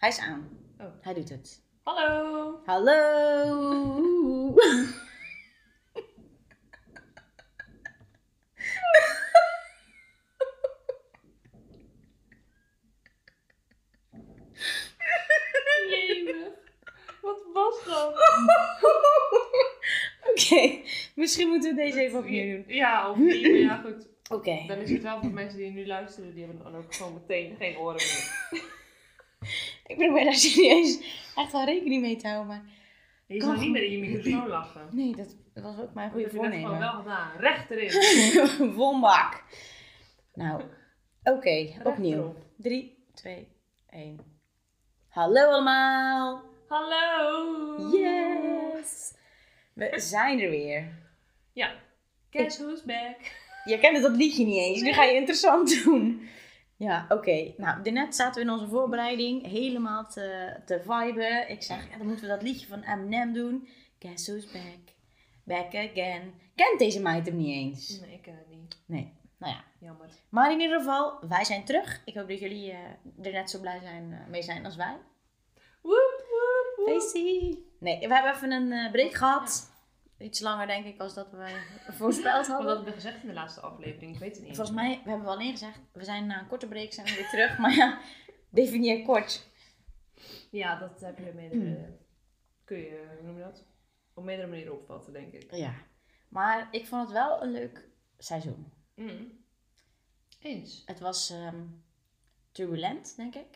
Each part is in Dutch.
Hij is aan. Oh. Hij doet het. Hallo! Hallo! Jemig. Wat was dat? Oké, misschien moeten we deze even opnieuw doen. Ja, of niet, maar ja goed. Oké. Dan is het wel voor mensen die nu luisteren, die hebben dan ook gewoon meteen geen oren meer. Ik probeer daar serieus echt wel rekening mee te houden, maar... Je zou niet meer in je microfoon lachen. Nee, dat was ook mijn Dat goede heb je net gewoon voornemen. wel gedaan. Recht erin. Wombak. Nou, oké, opnieuw. erop. 3, 2, 1. Hallo allemaal! Hallo! Yes! We zijn er weer. Ja. Guess who's back? Je kende dat liedje niet eens, nu ga je interessant doen. Ja, oké. Nou, daarnet zaten we in onze voorbereiding helemaal te viben. Ik zeg, ja, dan moeten we dat liedje van Eminem doen. Guess who's back? Back again. Kent deze meid hem niet eens? Nee, ik ken het niet. Nee, nou ja. Jammer. Maar in ieder geval, wij zijn terug. Ik hoop dat jullie er net zo blij mee zijn als wij. Woep, woep, woep. Feestie! Nee, we hebben even een break gehad. Iets langer denk ik als dat we voorspeld Wat hadden. hadden we gezegd in de laatste aflevering? Ik weet het niet. Volgens mij, we hebben wel alleen gezegd, we zijn na een korte break zijn we weer terug. Maar ja, definieer kort. Ja, dat heb je meerdere... Kun je, hoe noem je dat? Op meerdere manieren opvatten, denk ik. Ja, maar ik vond het wel een leuk seizoen. Eens. Het was turbulent, denk ik.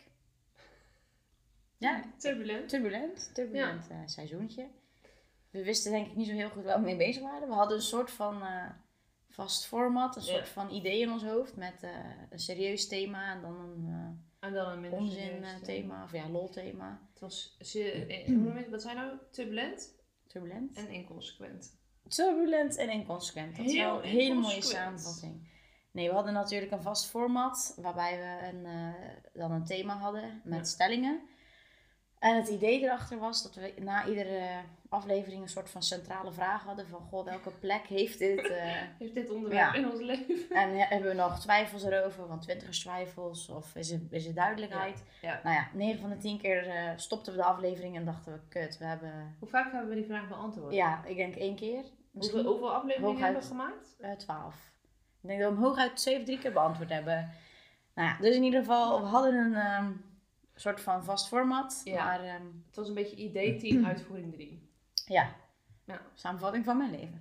Ja, Turbulent. turbulent seizoentje. We wisten denk ik niet zo heel goed waar we mee bezig waren. We hadden een soort van vast format, een soort van idee in ons hoofd met een serieus thema en dan een En dan een minder onzin serieus thema of ja, lol thema. Het was... hoe noem je het? Wat zijn nou? Turbulent Turbulent. en inconsequent. Turbulent en inconsequent. Dat is wel een hele mooie inconsequent. samenvatting. Nee, we hadden natuurlijk een vast format waarbij we dan een thema hadden met stellingen. En het idee erachter was dat we na iedere aflevering een soort van centrale vraag hadden van goh, welke plek heeft dit? Heeft dit onderwerp in ons leven? En hebben we nog twijfels erover, want 20 twijfels of is het duidelijkheid? Ja. Nou ja, 9 van de 10 keer stopten we de aflevering en dachten we, kut, we hebben... Hoe vaak hebben we die vraag beantwoord? Ja, ik denk 1 keer. Misschien Hoeveel afleveringen hooguit hebben we gemaakt? 12. Ik denk dat we hem hooguit 7 keer beantwoord hebben. Nou ja, dus in ieder geval, we hadden een soort van vast format. Ja. Maar Het was een beetje idee 10, uitvoering 3. ja, Ja. samenvatting van mijn leven.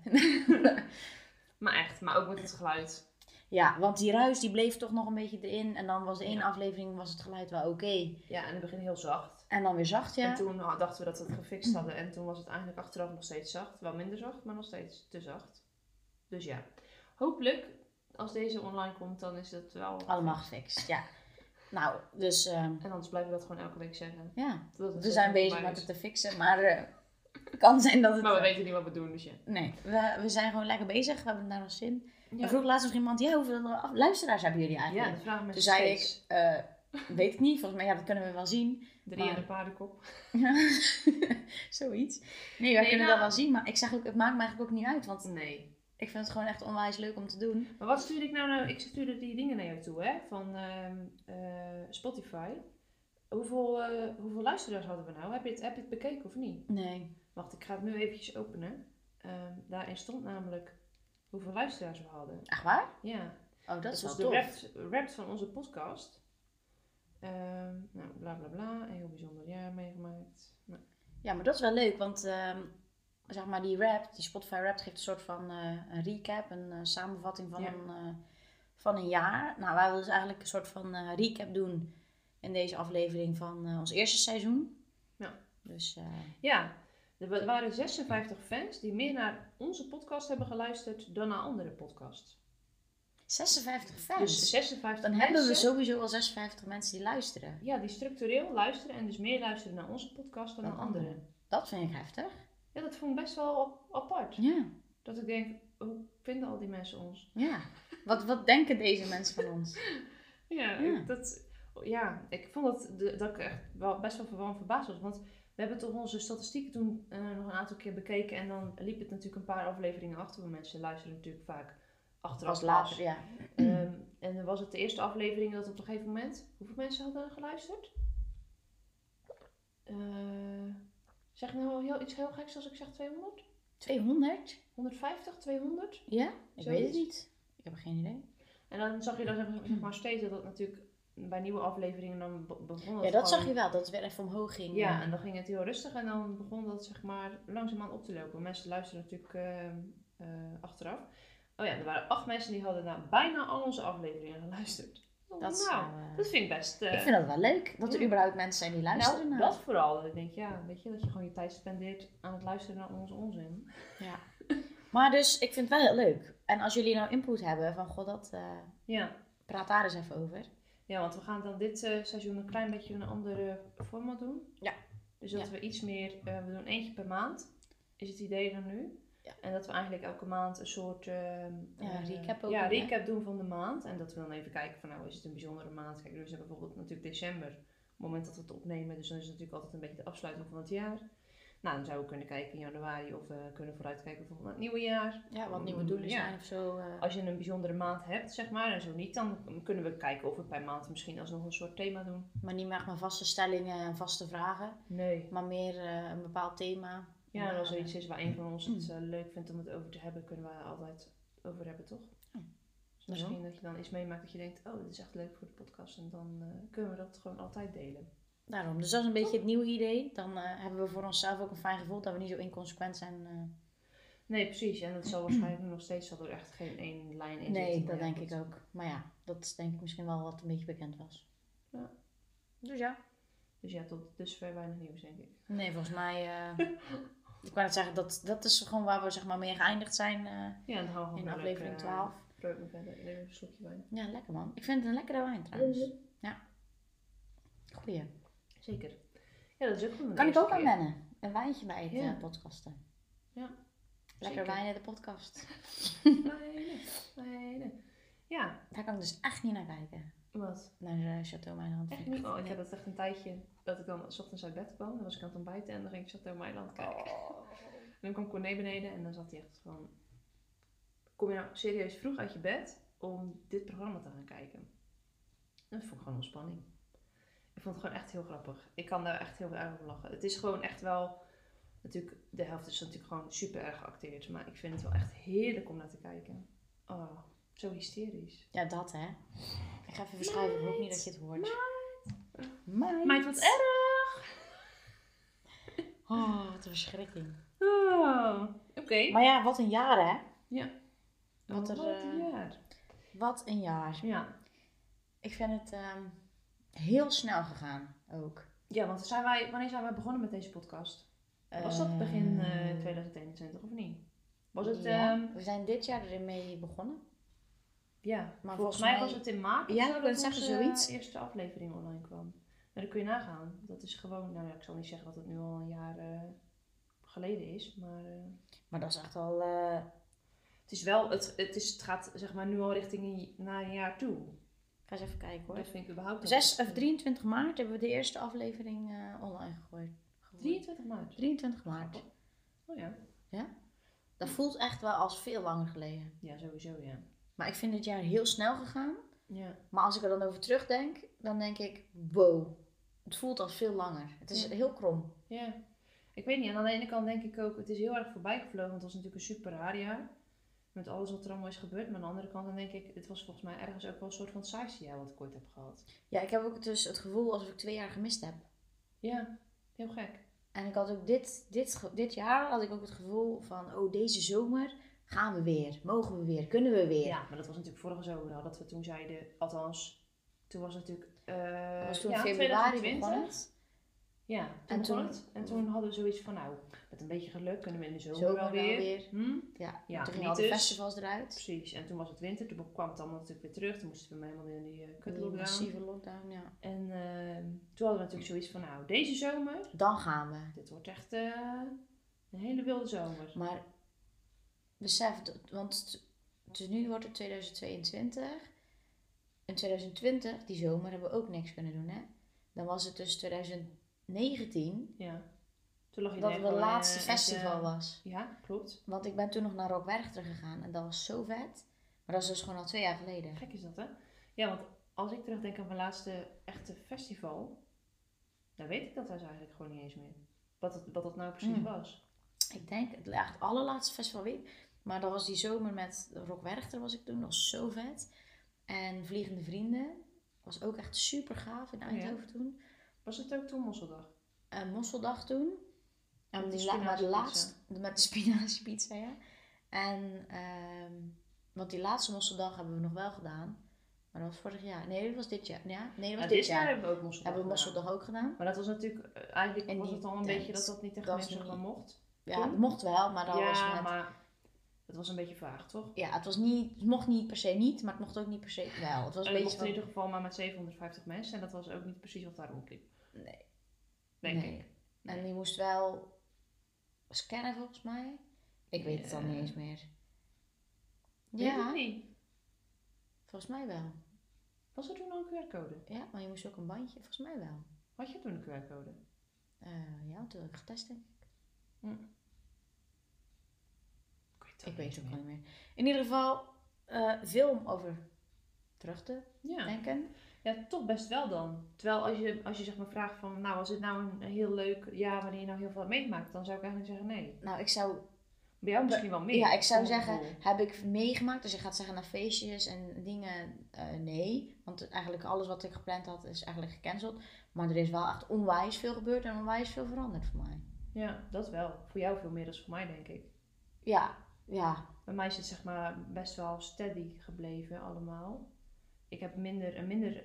Maar echt, maar ook met het geluid. Ja, want die ruis die bleef toch nog een beetje erin. En dan was de ene Ja. aflevering was het geluid wel oké. Ja, en in het begin heel zacht. En dan weer zacht, ja. En toen dachten we dat we het gefixt hadden. En toen was het eigenlijk achteraf nog steeds zacht. Wel minder zacht, maar nog steeds te zacht. Dus ja, hopelijk, als deze online komt, dan is het wel... Allemaal gefixt, ja. Nou, dus En anders blijven we dat gewoon elke week zeggen. ja, Totdat het we zo zijn voorbij bezig met is. het te fixen. Maar het kan zijn dat het... Maar we weten niet wat we doen, dus ja. Nee, we zijn gewoon lekker bezig. We hebben daar nog zin. Ja, En vroeg laatst nog iemand, ja, hoeveel luisteraars hebben jullie ja eigenlijk? dat vragen Toen mensen zei steeds. ik, weet ik niet, volgens mij, ja, dat kunnen we wel zien. 3 maar- en een paardenkop. Zoiets. Nee, wij kunnen nou- dat wel zien, maar ik zeg ook, het maakt me eigenlijk ook niet uit, want Nee. ik vind het gewoon echt onwijs leuk om te doen. Maar wat stuurde ik nou? Ik stuurde die dingen naar jou toe, hè? Van Spotify. Hoeveel luisteraars hadden we nou? Heb je het bekeken of niet? Nee. Wacht, ik ga het nu eventjes openen. Daarin stond namelijk hoeveel luisteraars we hadden. Echt waar? Ja. Oh, dat is wel was de tof. rap van onze podcast. Nou, bla bla bla. Een heel bijzonder jaar meegemaakt. Nou, Ja, maar dat is wel leuk, want zeg maar die Spotify rap geeft een soort van een recap, een samenvatting van, Ja. van een jaar. Nou, wij willen dus eigenlijk een soort van recap doen in deze aflevering van ons eerste seizoen. Ja. Dus ja, er waren 56 fans die meer naar onze podcast hebben geluisterd dan naar andere podcasts. 56 fans. Dus 56 Dan mensen, hebben we sowieso al 56 mensen die luisteren. ja, die structureel luisteren en dus meer luisteren naar onze podcast dan naar andere. Dat vind ik heftig. Ja, dat vond ik best wel apart. Ja. Dat ik denk, hoe vinden al die mensen ons? Ja. Wat denken deze mensen van ons? Ja, Ja. ik vond dat ik echt wel best wel verbaasd was. Want we hebben toch onze statistieken toen nog een aantal keer bekeken. En dan liep het natuurlijk een paar afleveringen achter. Want mensen luisteren natuurlijk vaak achteraf Als later, ja. En dan was het de eerste aflevering dat op een gegeven moment... Hoeveel mensen hadden geluisterd? Zeg ik nou iets heel geks als ik zeg 200? 200? 150, 200? Ja? Ik Zoiets? weet het niet. Ik heb geen idee. En dan zag je dan zeg maar steeds dat het natuurlijk bij nieuwe afleveringen dan begon het Ja, dat gewoon- zag je wel. Dat het weer even omhoog ging. Ja, en dan ging het heel rustig en dan begon dat zeg maar langzaamaan op te lopen. Mensen luisteren natuurlijk achteraf. Oh ja, er waren 8 mensen die hadden naar bijna al onze afleveringen geluisterd. Dat is nou, wel, dat vind ik best... ik vind dat wel leuk. Dat er ja. überhaupt mensen zijn die luisteren nou, naar. dat vooral. Ik denk, ja, weet je, dat je gewoon je tijd spendeert aan het luisteren naar onze onzin. Ja. Maar dus, ik vind het wel heel leuk. En als jullie nou input hebben van, god, dat Ja. praat daar eens even over. Ja, want we gaan dan dit seizoen een klein beetje een andere format doen. Ja. Dus dat we iets meer, we doen eentje per maand, is het idee dan nu. Ja. En dat we eigenlijk elke maand een soort recap ook ja, doen, hè? recap doen van de maand. En dat we dan even kijken van, nou, is het een bijzondere maand? Kijk, dus we hebben bijvoorbeeld natuurlijk december, het moment dat we het opnemen. Dus dan is het natuurlijk altijd een beetje de afsluiting van het jaar. Nou, dan zouden we kunnen kijken in januari of we kunnen vooruitkijken bijvoorbeeld naar het nieuwe jaar. Ja, wat nieuwe doelen Ja. zijn of zo. Als je een bijzondere maand hebt, zeg maar, en zo niet, dan kunnen we kijken of we per maand misschien alsnog een soort thema doen. Maar niet meer met vaste stellingen en vaste vragen. Nee. Maar meer een bepaald thema. Ja, en als er iets is waar een van ons het leuk vindt om het over te hebben, kunnen we er altijd over hebben, toch? Ja. Dus misschien dat je dan iets meemaakt dat je denkt, oh, dit is echt leuk voor de podcast. En dan kunnen we dat gewoon altijd delen. Daarom. Dus dat is een beetje het nieuwe idee. Dan hebben we voor onszelf ook een fijn gevoel dat we niet zo inconsequent zijn. Nee, precies. En dat zal waarschijnlijk nu nog steeds zal er echt geen één lijn in Nee, zitten. dat denk ik ook. Maar ja, dat is denk ik misschien wel wat een beetje bekend was. Ja. Dus ja. Dus ja, tot dusver weinig nieuws, denk ik. Nee, volgens mij... ik wou net zeggen, dat is gewoon waar we zeg maar mee geëindigd zijn Ja, en dan gaan we in gewoon aflevering 12. Vreugde verder. Neem even een slokje wijn. Ja, lekker man. Ik vind het een lekkere wijn trouwens. Ja. Goeie. Zeker. Ja, dat is ook gewoon een Kan ik ook eerste aan keer. wennen. Een wijntje bij het Ja. podcasten. Ja. Lekker Zeker. wijn in de podcast. Wijnen. Ja, Daar kan ik dus echt niet naar kijken. wat? Naar Chateau Meiland. Echt niet? Oh, ik had het echt een tijdje dat ik dan 's ochtends uit bed kwam. Dan was ik aan het ontbijten en dan ging ik Chateau Meiland kijken. En dan kwam Corné beneden en dan zat hij echt van... Kom je nou serieus vroeg uit je bed om dit programma te gaan kijken? En dat vond ik gewoon ontspanning. Ik vond het gewoon echt heel grappig. Ik kan daar echt heel erg over lachen. Het is gewoon echt wel... Natuurlijk, de helft is natuurlijk gewoon super erg geacteerd. Maar ik vind het wel echt heerlijk om naar te kijken. Oh, zo hysterisch. Ja, dat hè. Ik ga even verschuiven. Ik hoop niet dat je het hoort. Meid, wat erg! Oh, wat een verschrikking. Oh, oké. Maar ja, wat een jaar hè. Ja. Wat er, een jaar. Wat een jaar. Ja. Ik vind het heel snel gegaan ook. Ja, want wanneer zijn wij begonnen met deze podcast? Was dat begin 2021 of niet? Was het... Ja, we zijn dit jaar erin mee begonnen. Ja, Maar volgens mij mij was het in maart of Ja, zo ik dat wil zeggen, onze zoiets. eerste aflevering online kwam. Nou, dat kun je nagaan. Dat is gewoon... Nou ja, ik zal niet zeggen dat het nu al een jaar geleden is, maar... Maar dat is echt al... Het is wel... Het gaat zeg maar nu al richting naar een jaar toe. Ik ga eens even kijken hoor. Dat vind ik überhaupt... 23 maart hebben we de eerste aflevering online gegooid. 23 maart. 23 maart. Oh ja. Ja? Dat voelt echt wel als veel langer geleden. Ja, sowieso, ja. Maar ik vind dit jaar heel snel gegaan. Ja. Maar als ik er dan over terugdenk, dan denk ik, wow. Het voelt als veel langer. Het is Ja. heel krom. Ja. Ik weet niet, en aan de ene kant denk ik ook, het is heel erg voorbij gevlogen, want het was natuurlijk een super raar jaar. Met alles wat er allemaal is gebeurd. Maar aan de andere kant dan denk ik, het was volgens mij ergens ook wel een soort van het saaiste jaar wat ik ooit heb gehad. Ja, ik heb ook dus het gevoel alsof ik 2 jaar gemist heb. Ja, heel gek. En ik had ook dit jaar had ik ook het gevoel van, oh deze zomer gaan we weer. Mogen we weer, kunnen we weer. Ja, maar dat was natuurlijk vorige zomer al, dat we toen zeiden, althans, toen was het natuurlijk... Dat was toen ja, februari 2020. begon het. Ja, En toen- En toen hadden we zoiets van, nou, met een beetje geluk kunnen we in de zomer, Zomer wel wel weer. weer. Hm? Ja, Ja, toen niet gingen al de dus. festivals eruit. Precies, en toen was het winter, toen kwam het allemaal natuurlijk weer terug. Toen moesten we helemaal weer in die Een kutlockdown. massieve lockdown, ja. En toen hadden we natuurlijk zoiets van, nou, deze zomer, Dan gaan we. dit wordt echt een hele wilde zomer. Maar besef, want nu wordt het 2022. In 2020, die zomer, hebben we ook niks kunnen doen, hè. Dan was het dus 2019 Ja. Toen lag je dat er het gewoon, laatste echt, festival was. Ja, klopt. Want ik ben toen nog naar Rock Werchter gegaan en dat was zo vet. Maar dat is dus gewoon al 2 jaar geleden. Gek is dat, hè? Ja, want als ik terugdenk aan mijn laatste echte festival, Dan weet ik dat dus eigenlijk gewoon niet eens meer. Wat dat nou precies was. Ik denk, het echt allerlaatste festival week. Maar dat was die zomer met Rock Werchter was ik toen. Dat was zo vet. En Vliegende Vrienden. Was ook echt super gaaf in Eindhoven toen. Was het ook toen Mosseldag? Mosseldag toen. En Met de met de spinaziepizza, ja. En, want die laatste Mosseldag hebben we nog wel gedaan. Maar dat was vorig jaar. Nee, dat was dit jaar. Ja, nee, dat was dit jaar. Hebben we ook Mosseldag Hebben we Mosseldag ook gedaan. Maar dat was natuurlijk, eigenlijk was het al een beetje dat niet echt mensen gewoon mocht. Ja, het mocht wel, maar dat was met... maar het was een beetje vaag, toch? Ja, het mocht niet per se niet, maar het mocht ook niet per se wel. Het was een beetje mocht in ieder geval maar met 750 mensen en dat was ook niet precies wat daar rondliep. Nee. Denk ik. Nee. En je moest wel scannen volgens mij. Ik weet het al niet eens meer. Weet ik niet. Volgens mij wel. Was er toen al een QR-code? Ja, maar je moest ook een bandje. Volgens mij wel. Had je toen een QR-code? Ja, toen heb ik getest denk ik. Ik weet het ook niet meer. In ieder geval, veel om over terug te denken. Ja, toch best wel dan. Terwijl als je zeg maar vraagt van, nou, was dit nou een heel leuk jaar waarin je nou heel veel hebt meegemaakt, dan zou ik eigenlijk zeggen nee. Nou, ik zou... Bij jou misschien wel meer. Ja, ik zou zeggen, heb ik meegemaakt? Als je gaat zeggen naar feestjes en dingen, nee. Want eigenlijk alles wat ik gepland had is eigenlijk gecanceld. Maar er is wel echt onwijs veel gebeurd en onwijs veel veranderd voor mij. Ja, dat wel. Voor jou veel meer dan voor mij, denk ik. Ja. Bij mij is het zeg maar best wel steady gebleven allemaal. Ik heb een minder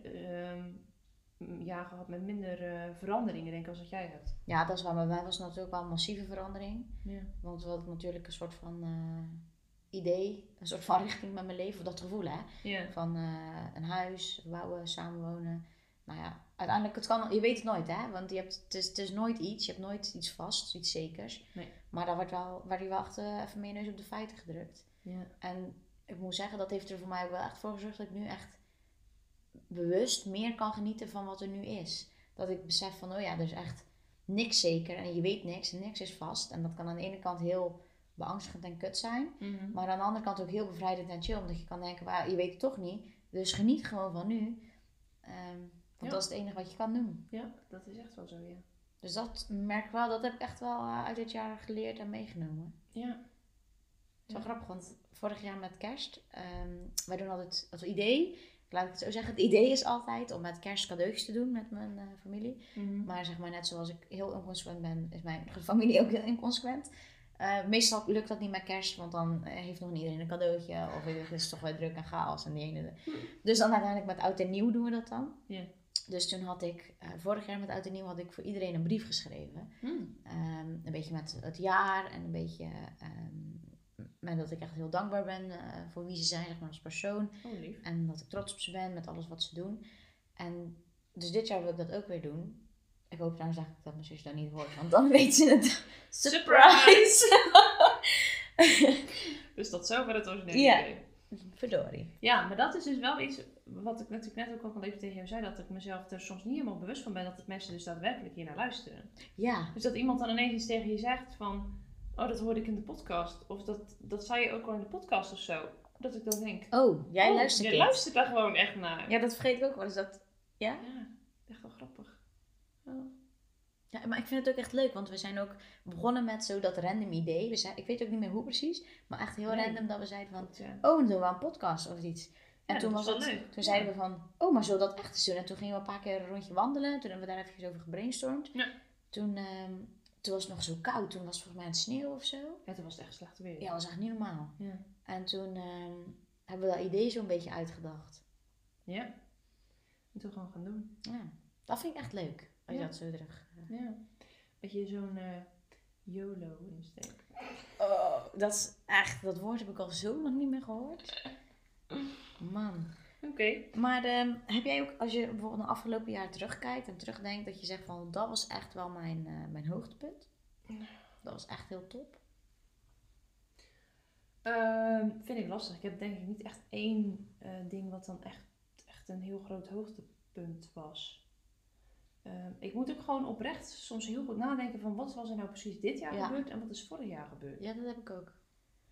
jaar gehad met minder veranderingen, denk ik, als wat jij hebt. Ja, dat is waar. Bij mij was het natuurlijk wel een massieve verandering. Ja. Want we hadden natuurlijk een soort van idee, een soort van richting met mijn leven, of dat gevoel, hè. Ja. Van een huis, bouwen, samenwonen. Nou ja, uiteindelijk, je weet het nooit, hè. Want het is nooit iets, je hebt nooit iets vast, iets zekers. Nee. Maar daar werd je wel echt even meer neus op de feiten gedrukt. Ja. En ik moet zeggen, dat heeft er voor mij wel echt voor gezorgd dat ik nu echt bewust meer kan genieten van wat er nu is. Dat ik besef van, oh ja, er is echt niks zeker en je weet niks en niks is vast. En dat kan aan de ene kant heel beangstigend en kut zijn. Mm-hmm. Maar aan de andere kant ook heel bevrijdend en chill. Omdat je kan denken, je weet het toch niet. Dus geniet gewoon van nu. Want dat is het enige wat je kan doen. Ja, dat is echt wel zo, ja. Dus dat merk ik wel, dat heb ik echt wel uit dit jaar geleerd en meegenomen. Ja. Het is wel grappig, want vorig jaar met kerst, wij doen altijd het idee, laat ik het zo zeggen, het idee is altijd om met kerst cadeautjes te doen met mijn familie. Mm-hmm. Maar zeg maar net zoals ik heel inconsequent ben, is mijn familie ook heel inconsequent. Meestal lukt dat niet met kerst, want dan heeft nog niet iedereen een cadeautje. Of het is toch weer druk en chaos en die ene. Dus dan uiteindelijk met oud en nieuw doen we dat dan. Yeah. Dus toen had ik, vorig jaar met oud en nieuw had ik voor iedereen een brief geschreven. Een beetje met het jaar en een beetje met dat ik echt heel dankbaar ben voor wie ze zijn, zeg maar, als persoon. Oh, lief. En dat ik trots op ze ben met alles wat ze doen. En dus dit jaar wil ik dat ook weer doen. Ik hoop trouwens eigenlijk dat mijn zus dat niet hoort, want dan weet ze het. Surprise! Dus dat zover het originele idee. Verdorie. Ja, maar dat is dus wel iets wat ik natuurlijk net ook al even tegen jou zei, dat ik mezelf er soms niet helemaal bewust van ben dat mensen dus daadwerkelijk hier naar luisteren. Ja. Dus dat iemand dan ineens iets tegen je zegt van, oh, dat hoorde ik in de podcast. Of dat zei je ook al in de podcast of zo. Dat ik dan denk, jij luistert je luistert daar gewoon echt naar. Ja, dat vergeet ik ook wel eens. Ja, echt wel grappig. Ja, maar ik vind het ook echt leuk, want we zijn ook begonnen met zo dat random idee. Ik weet ook niet meer hoe precies, maar echt heel random dat we zeiden van, dan doen we een podcast of iets. En toen was het leuk. Toen zeiden we van, maar zullen we dat echt eens doen? En toen gingen we een paar keer een rondje wandelen. Toen hebben we daar even over gebrainstormd. Ja. Toen was het nog zo koud. Toen was het volgens mij aan het sneeuw of zo. Ja, toen was het echt slecht weer. Ja, dat was echt niet normaal. Ja. En toen hebben we dat idee zo'n beetje uitgedacht. Ja. En toen gewoon gaan doen. Ja, dat vind ik echt leuk. Als je dat zo terug... Ja. Dat je zo'n YOLO insteekt. Oh, dat is echt... Dat woord heb ik al zo lang niet meer gehoord. Man. Oké. Maar heb jij ook, als je bijvoorbeeld een afgelopen jaar terugkijkt en terugdenkt, dat je zegt van, dat was echt wel mijn hoogtepunt? Dat was echt heel top. Vind ik lastig. Ik heb denk ik niet echt één ding wat dan echt een heel groot hoogtepunt was. Ik moet ook gewoon oprecht soms heel goed nadenken van wat was er nou precies dit jaar gebeurd en wat is vorig jaar gebeurd. Ja, dat heb ik ook.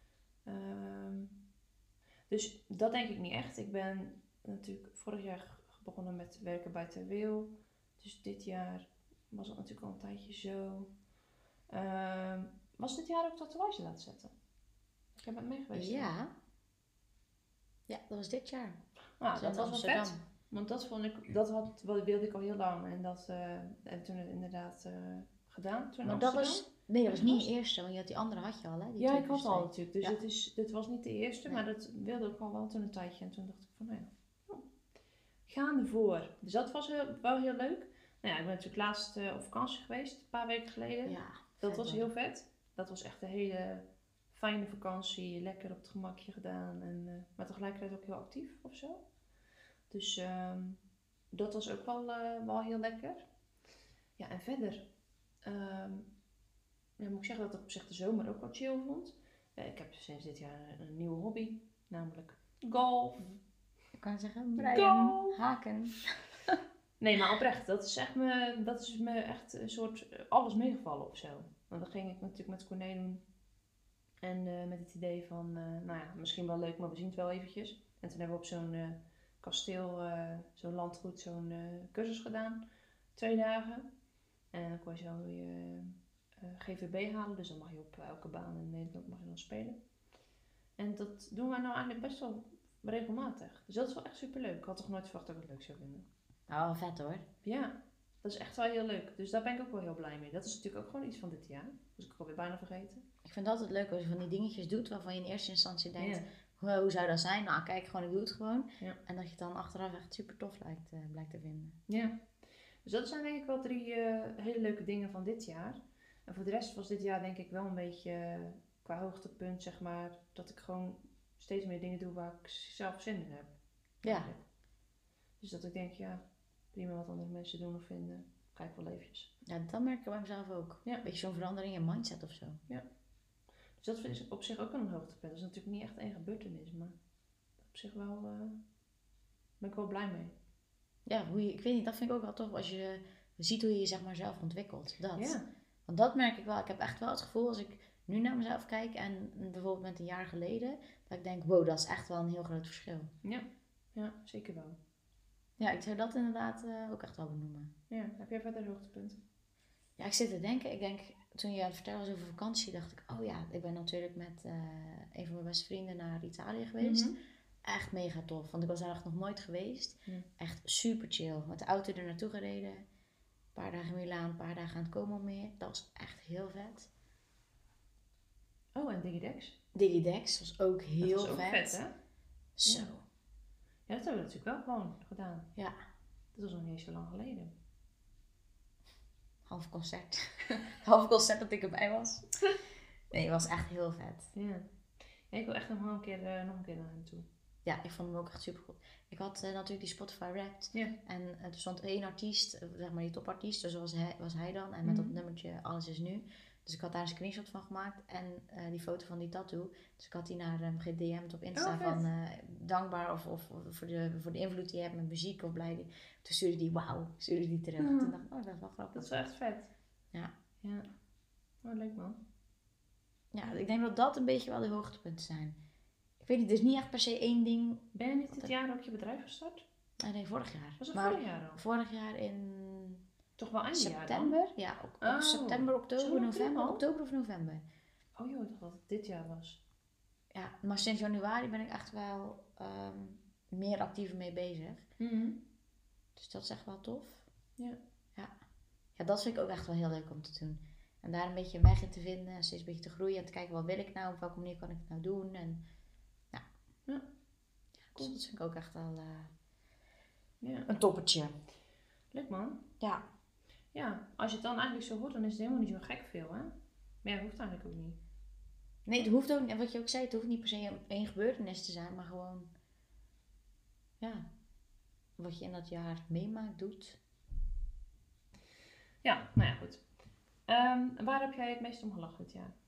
Dus dat denk ik niet echt. Ik ben natuurlijk vorig jaar begonnen met werken bij Ter Wil. Dus dit jaar was dat natuurlijk al een tijdje zo. Was dit jaar ook tatoeage laten zetten? Ik heb met mee geweest. Ja. Ja, dat was dit jaar. Nou, dat was wel Amsterdam. vet. Want dat wilde ik al heel lang. En dat heb ik toen inderdaad gedaan. Toen in Maar dat Amsterdam. was... Nee, dat was niet de eerste, want die andere had je al, hè? Die Ja, ik had al 2002. natuurlijk. Dus Ja. dit was niet de eerste, Nee. maar dat wilde ik al wel toen een tijdje. En toen dacht ik van, nou ja, gaan ervoor. Dus dat was wel heel leuk. Nou ja, ik ben natuurlijk laatst op vakantie geweest, een paar weken geleden. Ja, Dat vet, was hoor. heel vet. Dat was echt een hele fijne vakantie. Lekker op het gemakje gedaan. Maar tegelijkertijd ook heel actief of zo. Dus dat was ook wel heel lekker. Ja, en verder moet ik zeggen dat ik op zich de zomer ook wel chill vond. Ik heb sinds dit jaar een nieuwe hobby. Namelijk golf. Ik kan zeggen, Brian, Go! haken. Nee, maar oprecht. Dat is me echt een soort alles meegevallen of zo. Want dan ging ik natuurlijk met Corné doen. En met het idee van, nou ja, misschien wel leuk, maar we zien het wel eventjes. En toen hebben we op zo'n kasteel, zo'n landgoed, zo'n cursus gedaan. 2 dagen. En dan kon je zo je GVB halen. Dus dan mag je op elke baan in Nederland mag je dan spelen. En dat doen wij nou eigenlijk best wel regelmatig. Dus dat is wel echt super leuk. Ik had toch nooit verwacht dat ik het leuk zou vinden. Nou, vet hoor. Ja, dat is echt wel heel leuk. Dus daar ben ik ook wel heel blij mee. Dat is natuurlijk ook gewoon iets van dit jaar. Dat was ik alweer bijna vergeten. Ik vind het altijd leuk als je van die dingetjes doet waarvan je in eerste instantie denkt, Ja. wow, hoe zou dat zijn? Nou, kijk gewoon, ik doe het gewoon. Ja. En dat je het dan achteraf echt super tof blijkt te vinden. Ja. Dus dat zijn denk ik wel 3 hele leuke dingen van dit jaar. En voor de rest was dit jaar denk ik wel een beetje qua hoogtepunt, zeg maar, dat ik gewoon steeds meer dingen doe waar ik zelf zin in heb. Ja. Eigenlijk. Dus dat ik denk, ja, prima wat andere mensen doen of vinden. Kijk wel eventjes. Ja, dat merk ik bij mezelf ook. Ja. Een beetje zo'n verandering in mindset of zo. Dus dat is op zich ook wel een hoogtepunt. Dat is natuurlijk niet echt één gebeurtenis, maar op zich wel, ben ik wel blij mee. Ja, ik weet niet, dat vind ik ook wel tof als je ziet hoe je je zeg maar zelf ontwikkelt. Dat. Ja. Want dat merk ik wel. Ik heb echt wel het gevoel als ik nu naar mezelf kijk en bijvoorbeeld met een jaar geleden, dat ik denk, wow, dat is echt wel een heel groot verschil. Ja, zeker wel. Ja, ik zou dat inderdaad ook echt wel benoemen. Ja, heb jij verder hoogtepunten? Ja, ik zit te denken. Ik denk, toen je aan het vertellen was over vakantie, dacht ik, oh ja, ik ben natuurlijk met een van mijn beste vrienden naar Italië geweest. Mhm. Echt mega tof, want ik was daar echt nog nooit geweest. Ja. Echt super chill. Met de auto er naartoe gereden. Een paar dagen in Milaan, een paar dagen aan het Como meer. Dat was echt heel vet. Oh, en Digidex. Digidex was ook heel dat was ook vet, hè? Zo. Ja, dat hebben we natuurlijk wel gewoon gedaan. Ja. Dat was nog niet eens zo lang geleden. Half concert. Half concert dat ik erbij was. Nee, het was echt heel vet. Ja. Ja, ik wil echt nog een keer naar hem toe. Ja, ik vond hem ook echt super goed. Ik had natuurlijk die Spotify Wrapped. Ja. En er stond 1 artiest, zeg maar die topartiest. Dus was hij dan. En met dat nummertje Alles is Nu. Dus ik had daar een screenshot van gemaakt. En die foto van die tattoo. Dus ik had die naar hem gedM'd op Insta. Oh, vet. Van dankbaar of voor de invloed die je hebt met muziek of blij. Toen stuurde die wauw. Stuurde die terug. Mhm. Toen dacht ik, oh dat is wel grappig. Dat is wel echt vet. Ja. Ja. Oh, leuk man. Ja, ik denk dat dat een beetje wel de hoogtepunten zijn. Ik weet niet, er is niet echt per se één ding. Ben je niet dit jaar ook je bedrijf gestart? Nee, vorig jaar. Was het Maar vorig jaar al? vorig jaar in Toch wel einde jaar dan? september. Ja, ook Oh, september, zo oktober, lang november. terug al? Oktober of november. Oh joh, ik dacht dat het dit jaar was. Ja, maar sinds januari ben ik echt wel meer actief mee bezig. Mhm. Dus dat is echt wel tof. Ja. Ja, dat vind ik ook echt wel heel leuk om te doen. En daar een beetje een weg in te vinden. En steeds een beetje te groeien. En te kijken, wat wil ik nou? Op welke manier kan ik het nou doen? En ja. Ja. Dus dat vind ik ook echt wel Ja. een toppertje. Leuk man. Ja. Ja, als je het dan eigenlijk zo hoort, dan is het helemaal niet zo gek veel, hè? Maar ja, dat hoeft eigenlijk ook niet. Nee, het hoeft ook, en wat je ook zei, het hoeft niet per se één gebeurtenis te zijn, maar gewoon, ja, wat je in dat jaar meemaakt, doet. Ja, nou ja, goed. Waar heb jij het meest om gelachen dit jaar?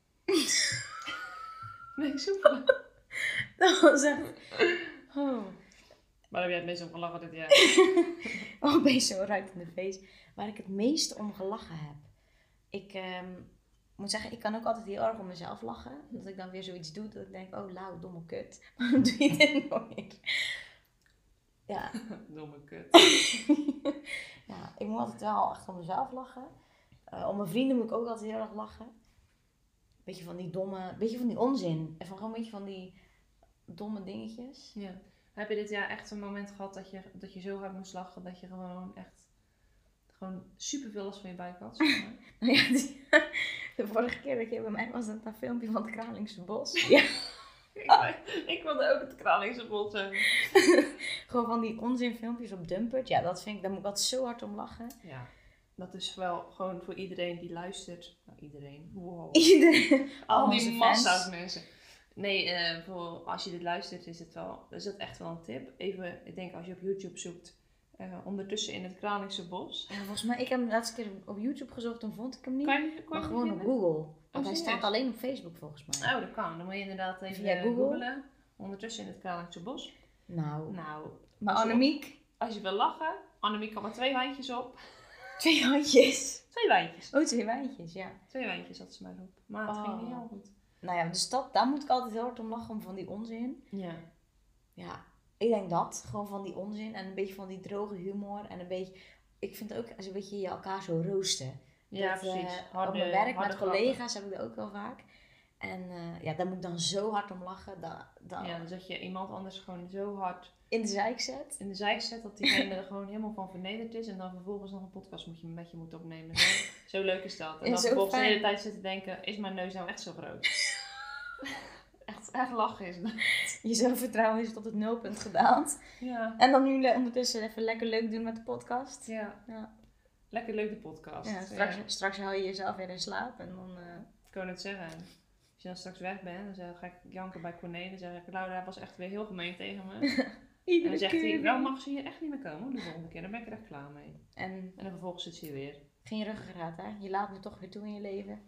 Nee, super. Dat was echt, oh, Waar heb jij het meest om gelachen dit jaar? oh ben je zo right in the face. Waar ik het meest om gelachen heb. Ik moet zeggen, ik kan ook altijd heel erg om mezelf lachen. Dat ik dan weer zoiets doe, dat ik denk, oh lauw, domme kut. Waarom doe je dit nooit? Ja. Domme kut. Ja, ik moet altijd wel echt om mezelf lachen. Om mijn vrienden moet ik ook altijd heel erg lachen. Beetje van die onzin. En gewoon een beetje van die domme dingetjes. Ja. Heb je dit jaar echt een moment gehad dat je zo hard moest lachen dat je gewoon super veel last van je buik had? Zeg maar? Nou ja, de vorige keer dat je bij mij was, dat filmpje van het Kralingse Bos. Ja. Ik wilde ook het Kralingse Bos zeggen. Gewoon van die onzinfilmpjes op Dumpert. Ja, dat vind ik, daar moet ik altijd zo hard om lachen. Ja, dat is wel gewoon voor iedereen die luistert. Nou, iedereen. Wow. Iedereen. Al die onze massa's fans. mensen. Nee, als je dit luistert is dat echt wel een tip. Even, ik denk als je op YouTube zoekt, ondertussen in het Kralingse Bos. Ja, volgens mij, ik heb hem de laatste keer op YouTube gezocht, toen vond ik hem niet. Kan je Maar hem gewoon op vinden? Google. Want hij serieus? staat alleen op Facebook volgens mij. Oh, dat kan. Dan moet je inderdaad even Via Google? googlen. Ondertussen in het Kralingse Bos. Nou, Nou, maar als je- Annemiek, als je wil lachen, Annemiek kan maar 2 wijntjes op. 2 handjes. 2 wijntjes. Oh, 2 wijntjes, ja. 2 wijntjes had ze maar op. Maar het ging niet heel goed. Nou ja, dus daar moet ik altijd heel hard om lachen, om van die onzin. Ja. Ja, ik denk dat. Gewoon van die onzin en een beetje van die droge humor. En een beetje, ik vind ook als een beetje je elkaar zo roosten. Ja, Dat, precies. op mijn werk met harde collega's heb ik dat ook wel vaak. En ja, daar moet ik dan zo hard om lachen. Dat grappen. Ja, dus dat je iemand anders gewoon zo hard in de zijk zet. in de zijk zet dat diegene er gewoon helemaal van vernederd is. En dan vervolgens nog een podcast met je moet opnemen. Zo leuk is dat. En En dan zo vervolgens de fijn. hele tijd zitten denken, is mijn neus nou echt zo groot? echt lachen is dat. Je zelfvertrouwen is tot het nulpunt gedaald. Ja. En dan nu ondertussen even lekker leuk doen met de podcast. Ja. Ja. Lekker leuk de podcast. Ja, straks hou je jezelf weer in slaap. En dan... Ik kan het zeggen. Als je dan straks weg bent, dan ga ik janken bij Corné. Dan zeg ik, Laura was echt weer heel gemeen tegen me. En Iedere dan zegt keer hij, weer. nou mag ze hier echt niet meer komen de volgende keer. Dan ben ik er echt klaar mee. En En dan vervolgens zit ze hier weer. geen ruggengraat, hè? Je laat me toch weer toe in je leven.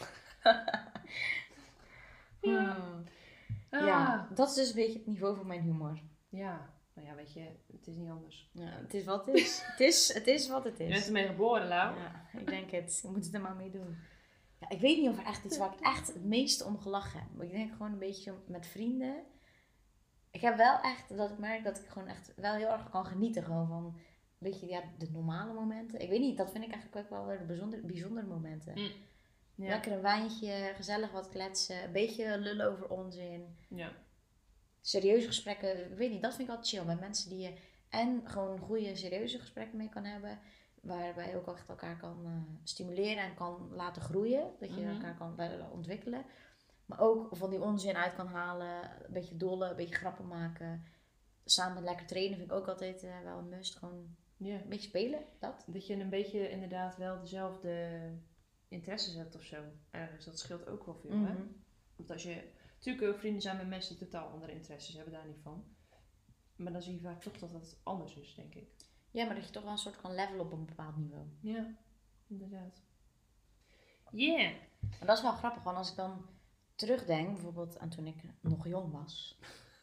Ja. Ja, dat is dus een beetje het niveau van mijn humor. Ja, nou ja, weet je, het is niet anders. Ja, het is wat het is. het is wat het Je bent is. ermee geboren, Lau. Ja, ik denk het. Ik moet het er maar mee doen. Ja, ik weet niet of er echt iets waar ik echt het meeste om gelachen heb. Maar ik denk gewoon een beetje met vrienden. Ik heb wel echt dat ik merk dat ik gewoon echt wel heel erg kan genieten. Gewoon van een beetje ja, de normale momenten. Ik weet niet, dat vind ik eigenlijk ook wel weer de bijzondere momenten. Ja. Lekker een wijntje, gezellig wat kletsen. Een beetje lullen over onzin. Ja. Serieuze gesprekken, ik weet niet, dat vind ik altijd chill. Met mensen die je en gewoon goede serieuze gesprekken mee kan hebben. Waarbij je ook echt elkaar kan stimuleren en kan laten groeien. Dat je elkaar kan ontwikkelen. Maar ook van die onzin uit kan halen. Een beetje dollen, een beetje grappen maken. Samen lekker trainen vind ik ook altijd wel een must. Gewoon Ja. een beetje spelen, dat. Dat je een beetje inderdaad wel dezelfde interesses hebt of zo. Ergens, dat scheelt ook wel veel, hè? Want als je... Natuurlijk ook vrienden zijn met mensen die totaal andere interesses hebben, daar niet van. Maar dan zie je vaak toch dat het anders is, denk ik. Ja, maar dat je toch wel een soort kan levelen op een bepaald niveau. Ja, inderdaad. Yeah! En dat is wel grappig, want als ik dan terugdenk, bijvoorbeeld aan toen ik nog jong was.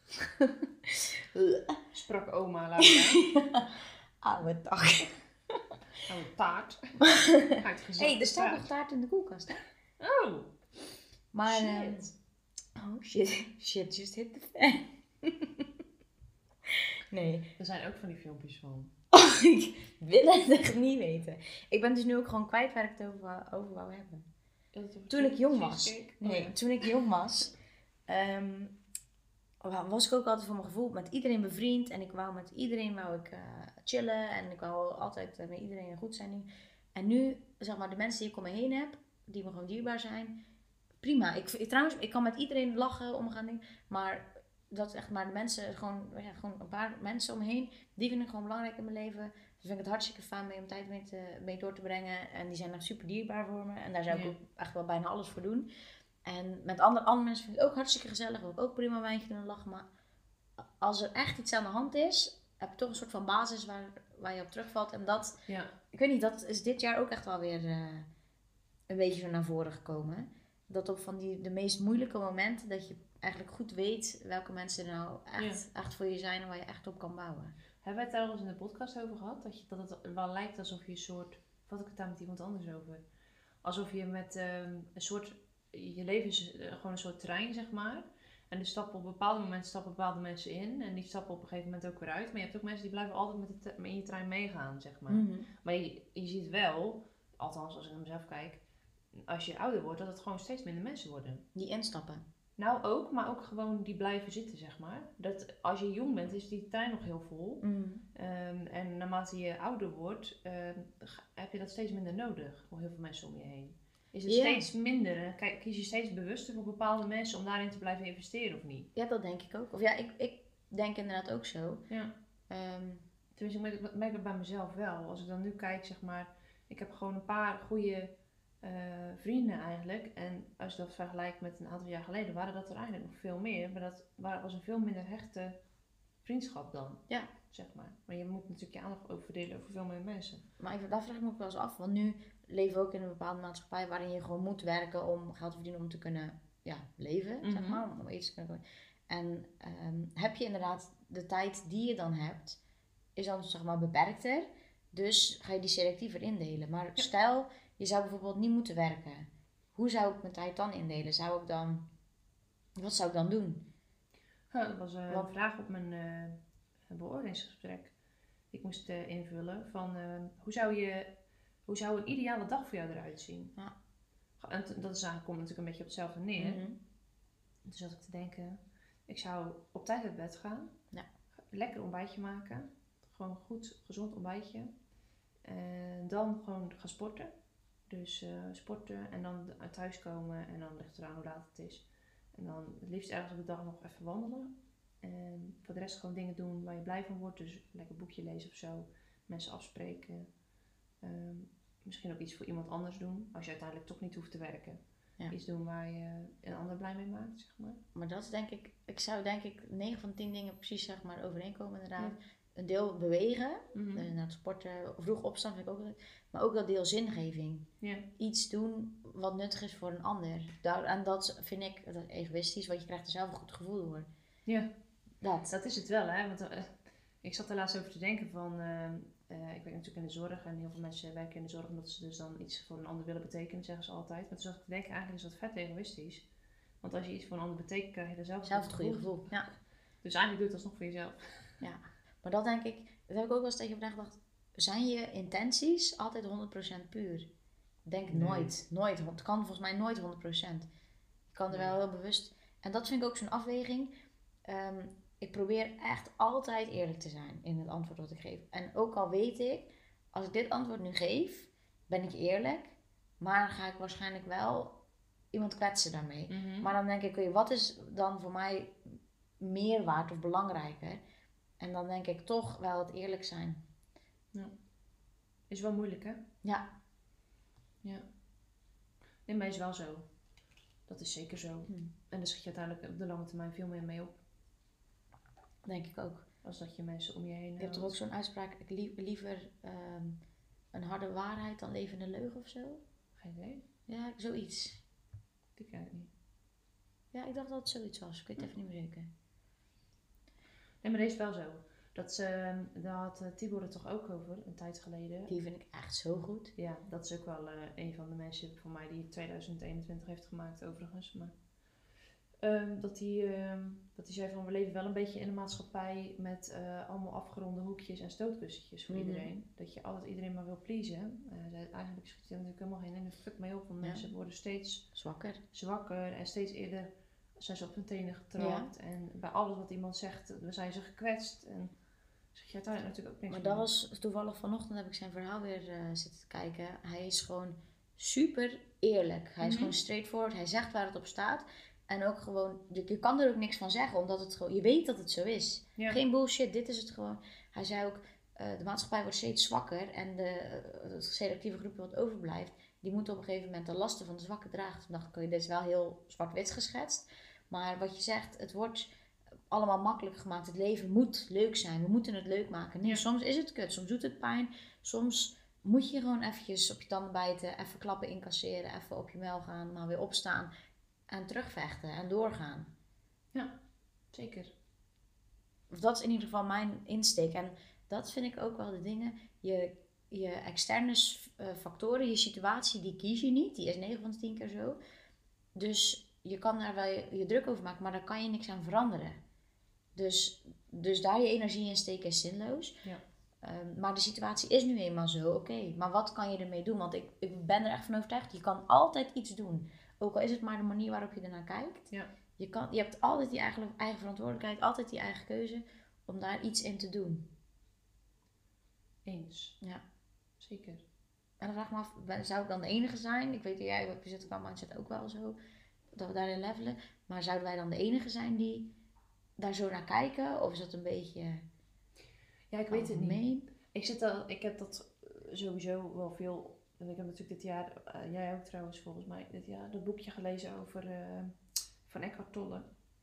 Sprak oma Laura. Oude dag. Oude taart. Hé, er staat nog taart in de koelkast, hè? Oh! Maar, Shit. oh shit, shit just hit the fan. Nee, Er zijn ook van die filmpjes van. ik wil het echt niet weten. Ik ben dus nu ook gewoon kwijt waar ik het over wou hebben. Toen ik jong was. Nee, toen ik jong was, was ik ook altijd voor mijn gevoel met iedereen bevriend. En ik wou met iedereen chillen. En ik wou altijd met iedereen goed zijn. En nu, zeg maar, de mensen die ik om me heen heb, die me gewoon dierbaar zijn, prima. Trouwens, ik kan met iedereen lachen, omgaan. Maar dat is echt maar de mensen, gewoon een paar mensen om me heen, die vind ik gewoon belangrijk in mijn leven. Dus vind ik het hartstikke fijn mee om tijd mee door te brengen. En die zijn echt super dierbaar voor me. En daar zou ik ook echt wel bijna alles voor doen. En met andere mensen vind ik het ook hartstikke gezellig. Wil ik ook prima een wijntje kunnen lachen. Maar als er echt iets aan de hand is, heb je toch een soort van basis waar je op terugvalt. En dat, ik weet niet, dat is dit jaar ook echt wel weer een beetje zo naar voren gekomen. Dat op van de meest moeilijke momenten, dat je eigenlijk goed weet welke mensen er nou echt voor je zijn en waar je echt op kan bouwen. Hebben wij het daar al eens in de podcast over gehad? Dat het wel lijkt alsof je een soort... Wat ik het daar met iemand anders over? Alsof je met een soort... Je leven is gewoon een soort trein, zeg maar. En dus op bepaalde momenten stappen bepaalde mensen in. En die stappen op een gegeven moment ook weer uit. Maar je hebt ook mensen die blijven altijd in je trein meegaan, zeg maar. Mhm. Maar je ziet wel, althans als ik naar mezelf kijk, als je ouder wordt, dat het gewoon steeds minder mensen worden. Die instappen. Nou ook, maar ook gewoon die blijven zitten, zeg maar. Dat als je jong bent, is die trein nog heel vol. Mhm. En naarmate je ouder wordt, heb je dat steeds minder nodig. Voor heel veel mensen om je heen. Is het Ja. steeds minder? Kies je steeds bewuster voor bepaalde mensen om daarin te blijven investeren of niet? Ja, dat denk ik ook. Of ja, ik denk inderdaad ook zo. Ja. Tenminste, ik merk het bij mezelf wel. Als ik dan nu kijk, zeg maar, ik heb gewoon een paar goede vrienden eigenlijk. En als je dat vergelijkt met een aantal jaar geleden, waren dat er eigenlijk nog veel meer. Maar dat was een veel minder hechte vriendschap dan. Ja. Zeg maar. Maar je moet natuurlijk je aandacht ook verdelen over veel meer mensen. Maar daar vraag ik me ook wel eens af. Want nu leven we ook in een bepaalde maatschappij waarin je gewoon moet werken om geld te verdienen om te kunnen leven, zeg Mhm. maar. Om iets te kunnen doen. En heb je inderdaad de tijd die je dan hebt, is dan zeg maar beperkter. Dus ga je die selectiever indelen. Maar stel, je zou bijvoorbeeld niet moeten werken. Hoe zou ik mijn tijd dan indelen? Wat zou ik dan doen? Dat was een vraag op mijn beoordelingsgesprek. Ik moest invullen van hoe zou een ideale dag voor jou eruit zien? Ja. En dat is eigenlijk, komt natuurlijk een beetje op hetzelfde neer. Mhm. Toen zat ik te denken, ik zou op tijd uit bed gaan. Ja. Lekker ontbijtje maken. Gewoon een goed, gezond ontbijtje. En dan gewoon gaan sporten. Dus sporten en dan thuiskomen en dan ligt het eraan hoe laat het is. En dan het liefst ergens op de dag nog even wandelen. En voor de rest gewoon dingen doen waar je blij van wordt. Dus lekker boekje lezen of zo. Mensen afspreken. Misschien ook iets voor iemand anders doen. Als je uiteindelijk toch niet hoeft te werken. Ja. Iets doen waar je een ander blij mee maakt, zeg maar. Maar dat is denk ik zou denk ik 9 van 10 dingen precies zeg maar overeenkomen inderdaad. Ja. Een deel bewegen, Mhm. dus inderdaad sporten, vroeg opstaan vind ik ook leuk. Maar ook dat deel zingeving. Ja. Iets doen wat nuttig is voor een ander. En dat vind ik egoïstisch, want je krijgt er zelf een goed gevoel door. Ja. Dat. Dat is het wel, hè. Want ik zat er laatst over te denken van... ik werk natuurlijk in de zorg en heel veel mensen werken in de zorg omdat ze dus dan iets voor een ander willen betekenen, zeggen ze altijd. Maar toen zat ik te denken, eigenlijk is dat vet egoïstisch. Want als je iets voor een ander betekent, krijg je er zelf het goede gevoel. Ja. Dus eigenlijk doe je het alsnog voor jezelf. Ja. Maar dat denk ik, dat heb ik ook wel eens tegen vandaag gedacht. Zijn je intenties altijd 100% puur? Ik denk nooit. Het kan volgens mij nooit 100%. Je kan er wel heel bewust... En dat vind ik ook zo'n afweging. Ik probeer echt altijd eerlijk te zijn in het antwoord wat ik geef. En ook al weet ik, als ik dit antwoord nu geef, ben ik eerlijk. Maar ga ik waarschijnlijk wel iemand kwetsen daarmee. Mhm. Maar dan denk ik, oké, wat is dan voor mij meer waard of belangrijker? En dan denk ik toch wel het eerlijk zijn. Is wel moeilijk, hè? Ja. Ja. Nee, maar is wel zo. Dat is zeker zo. En daar schiet je uiteindelijk op de lange termijn veel meer mee op. Denk ik ook. Als dat je mensen om je heen Je hebt toch ook zo'n uitspraak, liever een harde waarheid dan levende leugen of zo? Geen idee. Ja, zoiets. Die ken ik niet. Ja, ik dacht dat het zoiets was. Ik weet het even niet meer zeker. Nee, maar deze is wel zo. Daar had Tibor het toch ook over, een tijd geleden. Die vind ik echt zo goed. Ja, dat is ook wel een van de mensen van mij die 2021 heeft gemaakt overigens. Maar, dat hij zei van, we leven wel een beetje in een maatschappij met allemaal afgeronde hoekjes en stootkussentjes voor iedereen. Dat je altijd iedereen maar wil pleasen. Eigenlijk schiet hij natuurlijk helemaal geen ene fuck mee op, want mensen worden steeds zwakker en steeds eerder zijn ze op hun tenen getrapt. Ja. En bij alles wat iemand zegt, zijn ze gekwetst. En zeg je uiteindelijk natuurlijk ook niks. Maar dat was toevallig vanochtend, heb ik zijn verhaal weer zitten kijken. Hij is gewoon super eerlijk. Hij is gewoon straightforward. Hij zegt waar het op staat. En ook gewoon, je kan er ook niks van zeggen, omdat het gewoon, je weet dat het zo is. Ja. Geen bullshit, dit is het gewoon. Hij zei ook, de maatschappij wordt steeds zwakker. En het selectieve groepje wat overblijft, die moeten op een gegeven moment de lasten van de zwakken dragen. Toen dacht ik, dit is wel heel zwart-wit geschetst. Maar wat je zegt, het wordt allemaal makkelijk gemaakt. Het leven moet leuk zijn. We moeten het leuk maken. Nee, soms is het kut. Soms doet het pijn. Soms moet je gewoon eventjes op je tanden bijten. Even klappen incasseren. Even op je mel gaan. Maar weer opstaan. En terugvechten. En doorgaan. Ja, zeker. Dat is in ieder geval mijn insteek. En dat vind ik ook wel de dingen. Je externe factoren, je situatie, die kies je niet. Die is 9 van de 10 keer zo. Dus je kan daar wel je druk over maken, maar daar kan je niks aan veranderen. Dus daar je energie in steken is zinloos. Ja. Maar de situatie is nu eenmaal zo, oké. Maar wat kan je ermee doen? Want ik ben er echt van overtuigd, je kan altijd iets doen. Ook al is het maar de manier waarop je ernaar kijkt. Ja. Je hebt altijd die eigen verantwoordelijkheid, altijd die eigen keuze om daar iets in te doen. Eens. Ja. Zeker. En dan vraag ik me af, zou ik dan de enige zijn? Ik weet dat jij op je zit qua mindset ook wel zo, dat we daarin levelen. Maar zouden wij dan de enige zijn die daar zo naar kijken? Of is dat een beetje... Ja, ik weet het algemeen? niet. Ik heb dat sowieso wel veel. En ik heb natuurlijk dit jaar, jij ook trouwens volgens mij, dit jaar dat boekje gelezen over van Eckhart Tolle.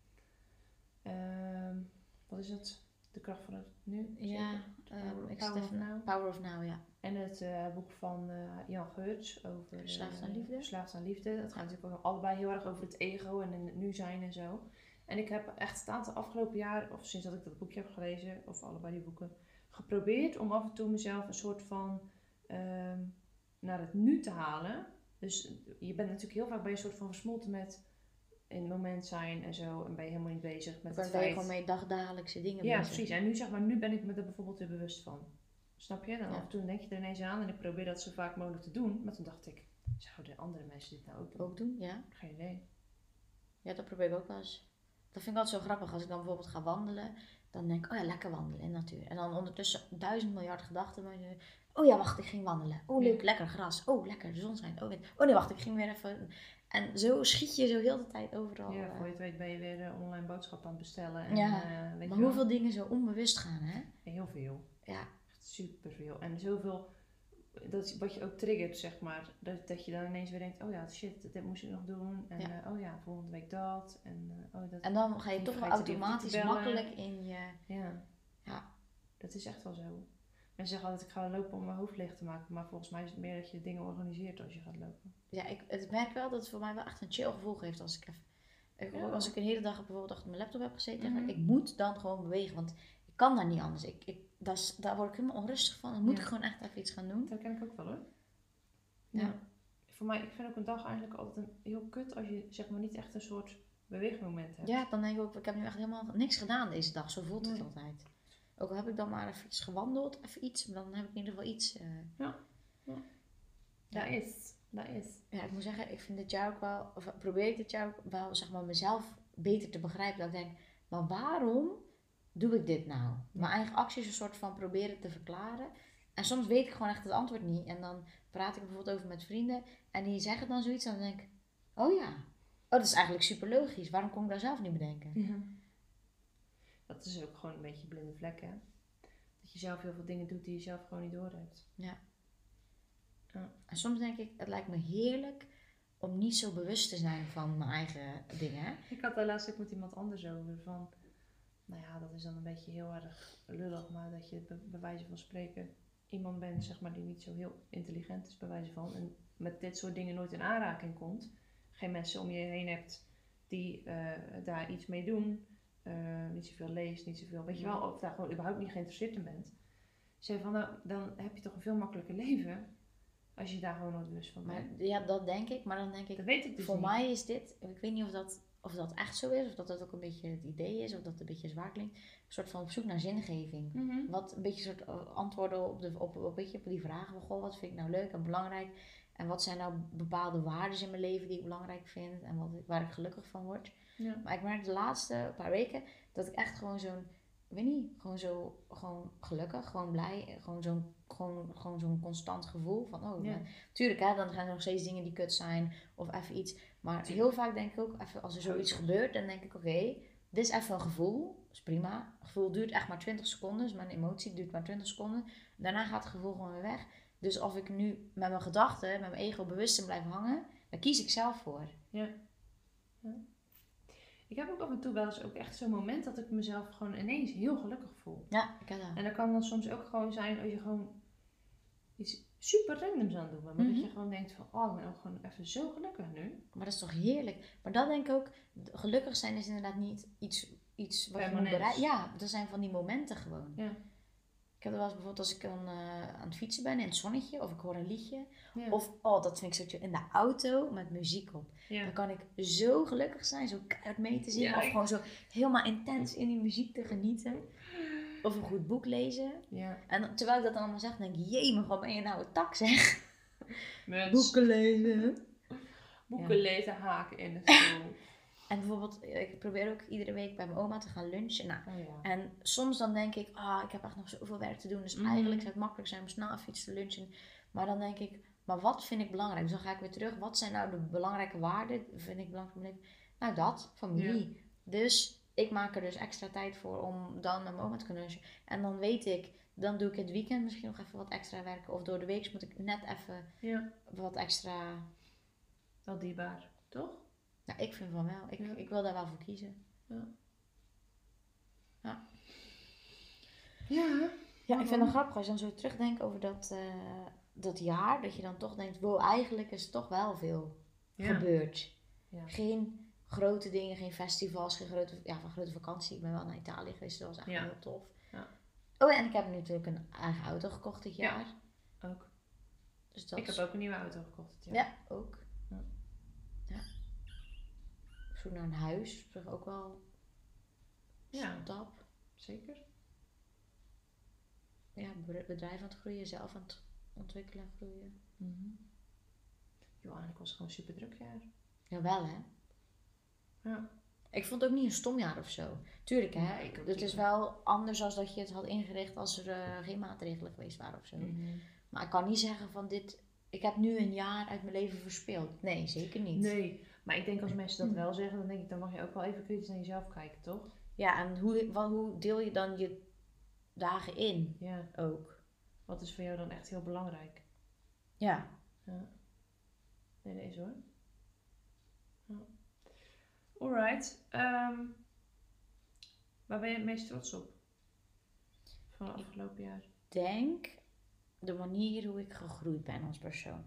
Wat is het? De kracht van het nu? Ja, Power of Now. Power of Now, ja. En het boek van Jan Geurts over Verslaafd aan liefde. Verslaafd aan liefde. Dat gaat natuurlijk ook allebei heel erg over het ego en in het nu zijn en zo. En ik heb echt het aantal afgelopen jaar, of sinds dat ik dat boekje heb gelezen, of allebei die boeken, geprobeerd om af en toe mezelf een soort van naar het nu te halen. Dus je bent natuurlijk heel vaak bij een soort van versmolten met in het moment zijn en zo. En ben je helemaal niet bezig met het Ben je feit. gewoon mee dagdagelijkse dingen Ja, bezig. precies. En nu zeg maar, nu ben ik me er bijvoorbeeld weer bewust van. Snap je? Dan Ja. af en toe denk je er ineens aan en ik probeer dat zo vaak mogelijk te doen. Maar toen dacht ik, zouden andere mensen dit nou ook doen? Ook doen, ja. Geen idee. Ja, dat probeer ik ook wel eens. Dat vind ik altijd zo grappig. Als ik dan bijvoorbeeld ga wandelen, dan denk ik, oh ja, lekker wandelen in de natuur. En dan ondertussen 1000 miljard gedachten. Oh ja, wacht, ik ging wandelen. Oh leuk, lekker gras. Oh lekker, de zon schijnt. Oh nee, wacht, ik ging weer even... En zo schiet je zo heel de tijd overal. Ja, voor je het weet ben je weer online boodschappen aan het bestellen. En, weet maar je wel. hoeveel dingen zo onbewust gaan, hè? Heel veel. Ja. Echt superveel. En zoveel, dat is wat je ook triggert, zeg maar. Dat je dan ineens weer denkt, oh ja, shit, dit moest ik nog doen. En oh ja, volgende week dat. En, dat. En dan ga je toch wel automatisch makkelijk in je... Ja. Dat is echt wel zo. Mensen zeggen altijd, ik ga lopen om mijn hoofd leeg te maken. Maar volgens mij is het meer dat je dingen organiseert als je gaat lopen. Ja, ik merk wel dat het voor mij wel echt een chill gevoel geeft als ik even... Als ik een hele dag bijvoorbeeld achter mijn laptop heb gezeten. Ik moet dan gewoon bewegen, want ik kan daar niet anders. Daar word ik helemaal onrustig van. Dan moet ik gewoon echt even iets gaan doen. Dat ken ik ook wel hoor. Ja. Voor mij, ik vind ook een dag eigenlijk altijd heel kut als je zeg maar niet echt een soort beweegmoment hebt. Ja, dan denk ik ook, ik heb nu echt helemaal niks gedaan deze dag. Zo voelt het altijd. Ook al heb ik dan maar even iets gewandeld, even iets. Maar dan heb ik in ieder geval iets. Dat is. Ja, ik moet zeggen, ik vind dit jaar ook wel, of probeer ik dit jaar ook wel, zeg maar, mezelf beter te begrijpen. Dat ik denk, maar waarom doe ik dit nou? Mijn eigen acties een soort van proberen te verklaren. En soms weet ik gewoon echt het antwoord niet. En dan praat ik er bijvoorbeeld over met vrienden. En die zeggen dan zoiets. En dan denk ik, oh ja. Oh, dat is eigenlijk super logisch. Waarom kon ik daar zelf niet bedenken? Ja. Dat is ook gewoon een beetje blinde vlek, hè? Dat je zelf heel veel dingen doet die je zelf gewoon niet doorhebt. Ja. En soms denk ik, het lijkt me heerlijk om niet zo bewust te zijn van mijn eigen dingen. Hè? Ik had daar laatst ook met iemand anders over. Van, nou ja, dat is dan een beetje heel erg lullig. Maar dat je bij wijze van spreken iemand bent, zeg maar, die niet zo heel intelligent is bij wijze van. En met dit soort dingen nooit in aanraking komt. Geen mensen om je heen hebt die daar iets mee doen. Niet zoveel leest, niet zoveel, weet je wel, of daar gewoon überhaupt niet geïnteresseerd in bent. Zei van, nou, dan heb je toch een veel makkelijker leven als je daar gewoon nooit bewust van bent. Maar, ja, dat denk ik, maar dan denk ik, dat weet ik dus voor niet. mij is dit, ik weet niet of dat echt zo is, of dat ook een beetje het idee is, of dat het een beetje zwaar klinkt, een soort van op zoek naar zingeving. Wat een beetje een soort antwoorden op die vragen van, goh, wat vind ik nou leuk en belangrijk, en wat zijn nou bepaalde waarden in mijn leven die ik belangrijk vind, en waar ik gelukkig van word. Ja. Maar ik merk de laatste paar weken dat ik echt gewoon zo'n, ik weet niet, gewoon gelukkig, gewoon blij, gewoon zo'n constant gevoel van, tuurlijk hè, dan gaan er nog steeds dingen die kut zijn of even iets. Maar heel vaak denk ik ook, even als er zoiets gebeurt, dan denk ik, oké, dit is even een gevoel, dat is prima. Het gevoel duurt echt maar 20 seconden, dus mijn emotie duurt maar 20 seconden. Daarna gaat het gevoel gewoon weer weg. Dus of ik nu met mijn gedachten, met mijn ego bewust in blijf hangen, daar kies ik zelf voor. Ja. Ik heb ook af en toe wel eens ook echt zo'n moment dat ik mezelf gewoon ineens heel gelukkig voel. Ja, ik heb dat. En dat kan dan soms ook gewoon zijn als je gewoon iets super randoms aan het doen bent. Maar dat je gewoon denkt van, oh, ik ben ook gewoon even zo gelukkig nu. Maar dat is toch heerlijk. Maar dat denk ik ook, gelukkig zijn is inderdaad niet iets wat je moet bereiken. Ja, dat zijn van die momenten gewoon. Ja. Ik heb er wel eens bijvoorbeeld als ik dan aan het fietsen ben in het zonnetje. Of ik hoor een liedje. Ja. Of, dat vind ik zo in de auto met muziek op. Ja. Dan kan ik zo gelukkig zijn, zo keihard mee te zingen. Ja, Of gewoon zo helemaal intens in die muziek te genieten. Of een goed boek lezen. Ja. En terwijl ik dat dan allemaal zeg, denk ik, jee, wat ben je nou een tak zeg. Mens. Boeken lezen. Boeken lezen, haken in de stoel. En bijvoorbeeld, ik probeer ook iedere week bij mijn oma te gaan lunchen. Nou, Oh ja. en soms dan denk ik, ik heb echt nog zoveel werk te doen. Dus eigenlijk zou het makkelijk zijn om snel even iets te lunchen. Maar dan denk ik, maar wat vind ik belangrijk? Dus dan ga ik weer terug. Wat zijn nou de belangrijke waarden? Vind ik belangrijk in mijn leven? Nou, dat, familie. Ja. Dus ik maak er dus extra tijd voor om dan met mijn oma te kunnen lunchen. En dan weet ik, dan doe ik het weekend misschien nog even wat extra werken. Of door de week moet ik net even wat extra... Wel dierbaar, toch? Nou, ik vind van wel. Ik wil daar wel voor kiezen. Ja. Ja. Ja. Ja, ik vind het grappig als je dan zo terugdenkt over dat jaar. Dat je dan toch denkt, wow, eigenlijk is er toch wel veel gebeurd. Ja. Geen grote dingen, geen festivals, geen grote vakantie. Ik ben wel naar Italië geweest, dat was echt heel tof. Ja. Oh, en ik heb nu natuurlijk een eigen auto gekocht dit jaar. Ja, ook. Dus dat ik heb ook een nieuwe auto gekocht dit jaar. Ja, ook. Ja. Op zoek naar een huis, dat is ook wel een stap. Zeker. Ja, bedrijf aan het groeien, zelf aan het ontwikkelen en groeien. Johan, ik was gewoon super druk jaar. Jawel, hè? Ja. Ik vond het ook niet een stom jaar of zo. Tuurlijk, hè? Het is wel anders dan dat je het had ingericht als er geen maatregelen geweest waren of zo. Maar ik kan niet zeggen van ik heb nu een jaar uit mijn leven verspeeld. Nee, zeker niet. Nee, maar ik denk als mensen dat wel zeggen, dan denk ik, dan mag je ook wel even kritisch naar jezelf kijken, toch? Ja, en hoe deel je dan je dagen in? Ja. Ook. Wat is voor jou dan echt heel belangrijk? Ja. Nee, deze hoor. Ja. Alright. Waar ben je het meest trots op? Van het afgelopen jaar? Ik denk de manier hoe ik gegroeid ben als persoon.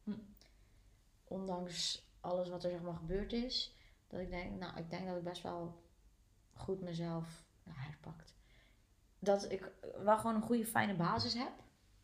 Ondanks alles wat er zeg maar gebeurd is. Dat ik denk, ik denk dat ik best wel goed mezelf herpakt. Dat ik wel gewoon een goede fijne basis heb.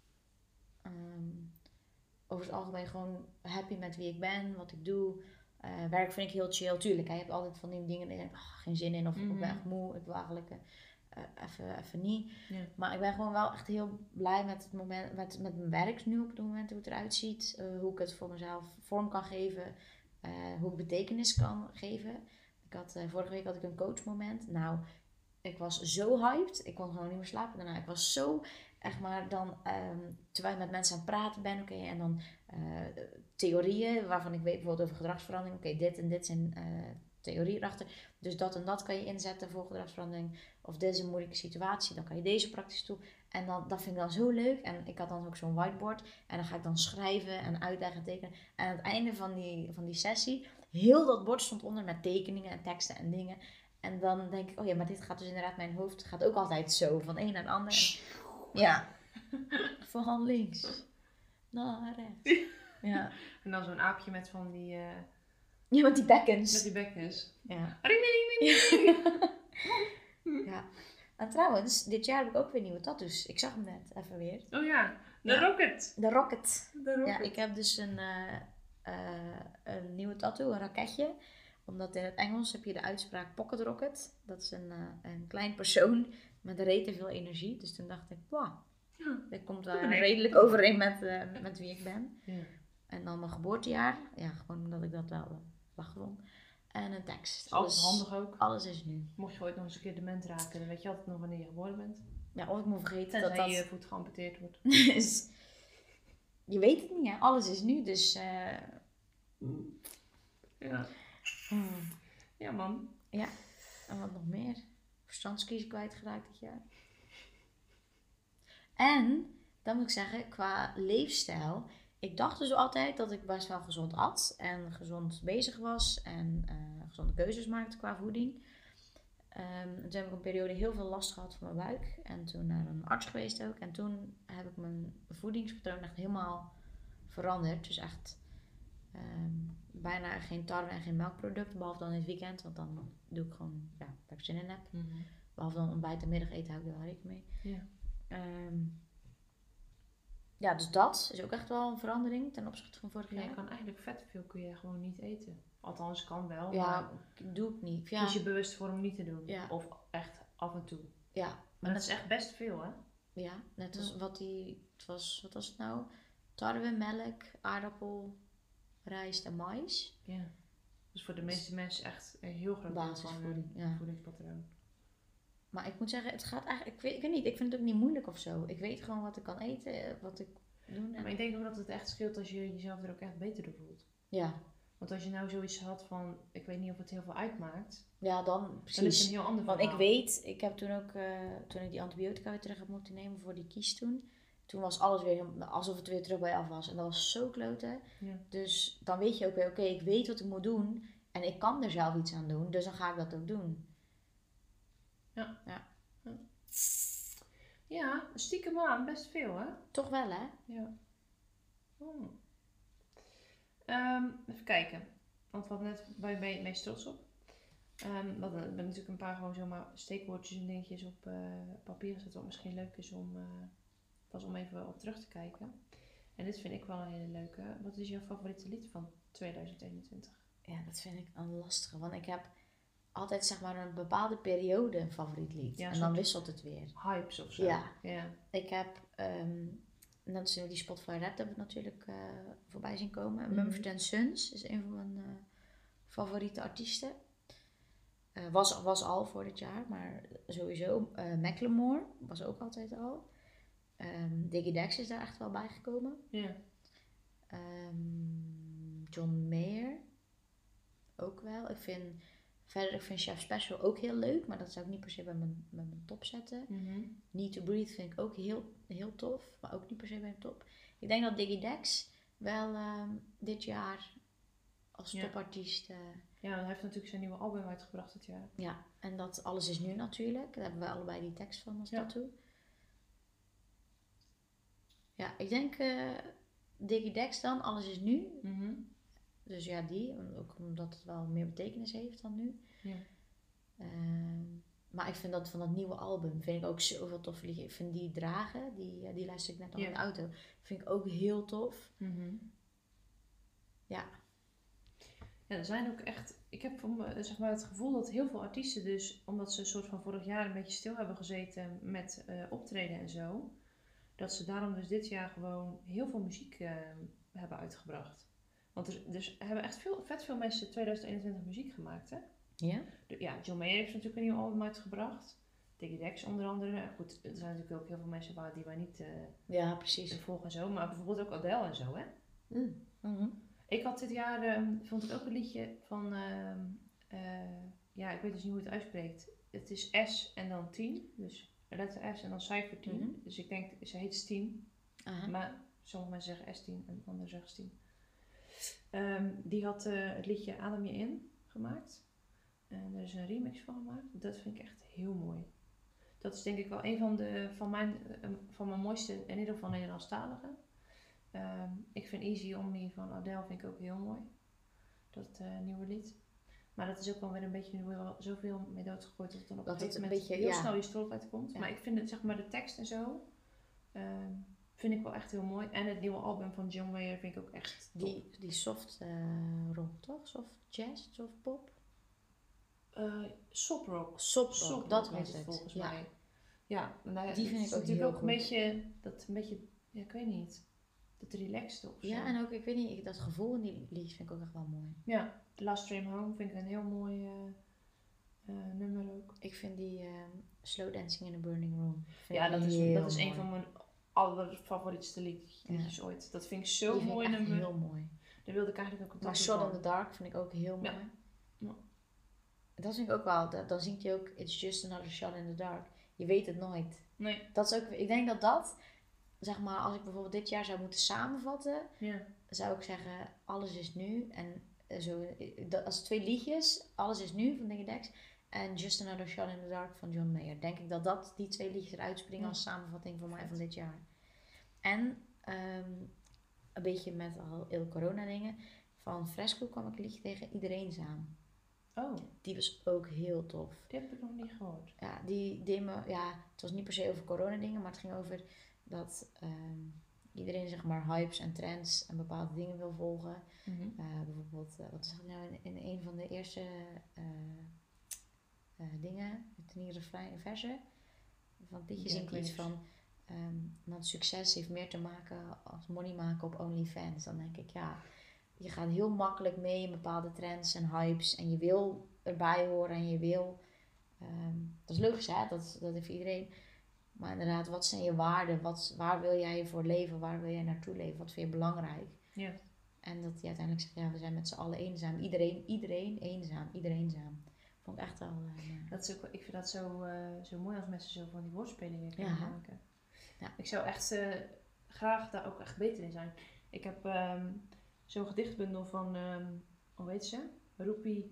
Over het algemeen gewoon happy met wie ik ben, wat ik doe. Werk vind ik heel chill. Tuurlijk, je hebt altijd van die dingen dat je denkt, geen zin in. Of ik ben echt moe, ik wil eigenlijk even niet. Ja. Maar ik ben gewoon wel echt heel blij met het moment, met mijn werk nu op het moment, hoe het eruit ziet. Hoe ik het voor mezelf vorm kan geven. Hoe ik betekenis kan geven. Vorige week had ik een coachmoment. Nou, ik was zo hyped. Ik kon gewoon niet meer slapen daarna. Ik was zo, echt maar dan, terwijl je met mensen aan het praten bent, en dan theorieën waarvan ik weet bijvoorbeeld over gedragsverandering. Dit en dit zijn theorieën erachter. Dus dat en dat kan je inzetten voor gedragsverandering. Of dit is een moeilijke situatie, dan kan je deze praktisch toe. En dat vind ik dan zo leuk. En ik had dan ook zo'n whiteboard. En dan ga ik dan schrijven en uitleggen en tekenen. En aan het einde van die sessie, heel dat bord stond onder met tekeningen en teksten en dingen. En dan denk ik, maar dit gaat dus inderdaad, mijn hoofd gaat ook altijd zo, van een naar de ander. Ja, van links naar rechts. Ja. En dan zo'n aapje met van die... Ja, met die bekkens. Met die bekkens. Ja. Ring, ring, ring, ring. Ja. En trouwens, dit jaar heb ik ook weer nieuwe tattoos. Ik zag hem net even weer. Oh ja, de Rocket. De Rocket. De Rocket. Ja, ik heb dus een nieuwe tattoo, een raketje. Omdat in het Engels heb je de uitspraak pocket rocket. Dat is een klein persoon met rete veel energie. Dus toen dacht ik, dit komt wel redelijk overeen met wie ik ben. Ja. En dan mijn geboortejaar. Ja, gewoon omdat ik dat wel vond. En een tekst. Altijd handig ook. Alles is nu. Mocht je ooit nog eens een keer dement raken, dan weet je altijd nog wanneer je geboren bent. Ja, of ik moet vergeten dat je voet geamputeerd wordt. Dus, je weet het niet, hè. Alles is nu, dus... Ja. Ja, man. Ja, en wat nog meer? Verstandskiezer kwijtgeraakt dit jaar. En, dan moet ik zeggen, qua leefstijl... Ik dacht dus altijd dat ik best wel gezond at en gezond bezig was en gezonde keuzes maakte qua voeding. Toen heb ik een periode heel veel last gehad van mijn buik en toen naar een arts geweest ook. En toen heb ik mijn voedingspatroon echt helemaal veranderd. Dus echt bijna geen tarwe en geen melkproducten, behalve dan in het weekend. Want dan doe ik gewoon, waar ik zin in heb. Behalve dan ontbijt en middageten hou ik er wel rekening mee. Ja. Ja, dus dat is ook echt wel een verandering ten opzichte van vorig Ja, je jaar. kan eigenlijk vet veel kun je gewoon niet eten. Althans, kan wel, Ja, maar doe ik niet. Ja, kies je bewust voor om niet te doen. Ja. Of echt af en toe. ja, Maar maar dat is echt best veel, hè? ja, net als Ja. wat wat was het nou? Tarwe, melk, aardappel, rijst en mais. Ja. Dus voor de meeste mensen echt een heel groot deel van Basisvoeding, hun ja. voedingspatroon. Maar ik moet zeggen, het gaat eigenlijk, ik weet niet, ik vind het ook niet moeilijk of zo. Ik weet gewoon wat ik kan eten, wat ik doen. Maar ik denk ook dat het echt scheelt als je jezelf er ook echt beter door voelt. Ja, Want als je nou zoiets had van, ik weet niet of het heel veel uitmaakt, ja, dan dan is het precies. een heel ander Want verhaal. ik weet, ik heb toen ook, toen ik die antibiotica weer terug heb moeten nemen voor die kies toen was alles weer alsof het weer terug bij af was. En dat was zo kloten. Ja. Dus dan weet je ook weer, oké, ik weet wat ik moet doen. En ik kan er zelf iets aan doen. Dus dan ga ik dat ook doen. Ja, stiekem aan, best veel, hè? Toch wel, hè? Ja. Even kijken. Want wat net, waar ben je het meest trots op? We hebben natuurlijk een paar gewoon zomaar steekwoordjes en dingetjes op papier gezet. Wat misschien leuk is om even op terug te kijken. En dit vind ik wel een hele leuke. Wat is jouw favoriete lied van 2021? Ja, dat vind ik een lastige. Want ik heb altijd zeg maar een bepaalde periode een favoriet lied. Ja, en dan wisselt het weer. Hypes of zo. Ja. Ja. Ik heb, net als die Spotify Rap hebben we natuurlijk voorbij zien komen. Mhm. Mumford Sons is een van mijn favoriete artiesten. Was al voor dit jaar, maar sowieso. Macklemore was ook altijd al. Diggy Dex is daar echt wel bij gekomen. Ja. John Mayer ook wel. Ik vind Chef Special ook heel leuk, maar dat zou ik niet per se bij mijn top zetten. Mhm. Need to Breathe vind ik ook heel, heel tof, maar ook niet per se bij mijn top. Ik denk dat Diggy Dex wel dit jaar als Ja. topartiest... Ja, hij heeft natuurlijk zijn nieuwe album uitgebracht dit jaar. Ja, en dat Alles is Nu natuurlijk. Daar hebben we allebei die tekst van als Ja. tattoo. Ja, ik denk Diggy Dex dan, Alles is Nu. Mhm. Dus ja, die. Ook omdat het wel meer betekenis heeft dan nu. Ja. Maar ik vind dat van dat nieuwe album, vind ik ook zoveel tof liedjes. Ik vind die Dragen, die luister ik net al Ja. in de auto. Vind ik ook heel tof. Mhm. Ja. Ja, er zijn ook echt... Ik heb zeg maar het gevoel dat heel veel artiesten dus... Omdat ze een soort van vorig jaar een beetje stil hebben gezeten met optreden en zo... Dat ze daarom dus dit jaar gewoon heel veel muziek hebben uitgebracht. Want er hebben echt vet veel mensen 2021 muziek gemaakt, hè? Ja? Ja, John Mayer heeft natuurlijk een nieuw album uitgebracht. Diggy Dex onder andere. Goed, er zijn natuurlijk ook heel veel mensen die wij niet Ja, precies. volgen en zo. Maar bijvoorbeeld ook Adele en zo, hè? Mhm. Ik had dit jaar, vond ik ook een liedje van, ja, ik weet dus niet hoe het uitspreekt. Het is S en dan 10, dus letter S en dan cijfer 10. Mhm. Dus ik denk, ze heet Stien, Aha. maar sommige mensen zeggen S10 en anderen zeggen Stien. Die had het liedje Adem je in gemaakt. En er is een remix van gemaakt. Dat vind ik echt heel mooi. Dat is denk ik wel een van mijn mooiste, in ieder geval Nederlandstalige. Ik vind Easy On Me van Adele vind ik ook heel mooi. Dat nieuwe lied. Maar dat is ook wel weer een beetje nu wel zoveel mee doodgegooid dat het dan op Dat een het gegeven een moment beetje, heel ja. snel je strot uitkomt. Ja. Maar ik vind het, zeg maar, de tekst en zo vind ik wel echt heel mooi. En het nieuwe album van John Mayer vind ik ook echt top. Die soft rock, toch? Soft jazz, soft pop? Soprock. Soprock, dat was heet het. volgens Ja. mij. Ja, nou ja, Die dat vind is ik ook natuurlijk heel ook goed. een beetje, ja, ik weet niet, dat relaxed of zo. Ja, en ook, ik weet niet, dat gevoel in die liedjes vind ik ook echt wel mooi. Ja, Last Train Home vind ik een heel mooi nummer ook. Ik vind die Slow Dancing in a Burning Room. Vind Ja, ik dat is heel een mooi. van mijn allerfavorietste liedjes ooit. Dat vind ik zo'n Die vind mooi ik echt nummer. heel mooi. Daar wilde ik eigenlijk ook een Maar tattoo Shot in van. the Dark vind ik ook heel mooi. Ja. Ja. Dat vind ik ook wel, dan zingt hij ook It's just another shot in the dark. Je weet het nooit. Nee, Dat is ook, ik denk dat, zeg maar, als ik bijvoorbeeld dit jaar zou moeten samenvatten, ja. zou ik zeggen, alles is nu. En als 2 liedjes, alles is nu van Diggy Dex en Just Another Shot in the Dark van John Mayer. Denk ik dat die 2 liedjes eruit springen Ja. als samenvatting voor mij van dit jaar. En een beetje met al heel corona dingen. Van Fresco kwam ik een liedje tegen Iedereen samen. Oh, Die was ook heel tof. die heb ik nog niet gehoord. Ja, die demo, ja, het was niet per se over corona dingen, maar het ging over dat iedereen zeg maar hypes en trends en bepaalde dingen wil volgen. Bijvoorbeeld, wat is het nou in een van de eerste dingen, het nieuwe refrein verse van het liedje Ja, zingt ik weet iets niet. van, want succes heeft meer te maken als money maken op OnlyFans. Dan denk ik, ja, je gaat heel makkelijk mee in bepaalde trends en hypes en je wil erbij horen en je wil, dat is logisch hè, dat heeft iedereen. Maar inderdaad, wat zijn je waarden? Waar wil jij voor leven? Waar wil jij naartoe leven? Wat vind je belangrijk? Ja. En dat hij uiteindelijk zegt, ja, we zijn met z'n allen eenzaam. Iedereen eenzaam. Iedereen eenzaam. Vond ik echt wel... Dat is ook, ik vind dat zo mooi als mensen zo van die woordspelingen kunnen Ja. maken. Ja. Ik zou echt graag daar ook echt beter in zijn. Ik heb zo'n gedichtbundel van, hoe heet ze? Rupi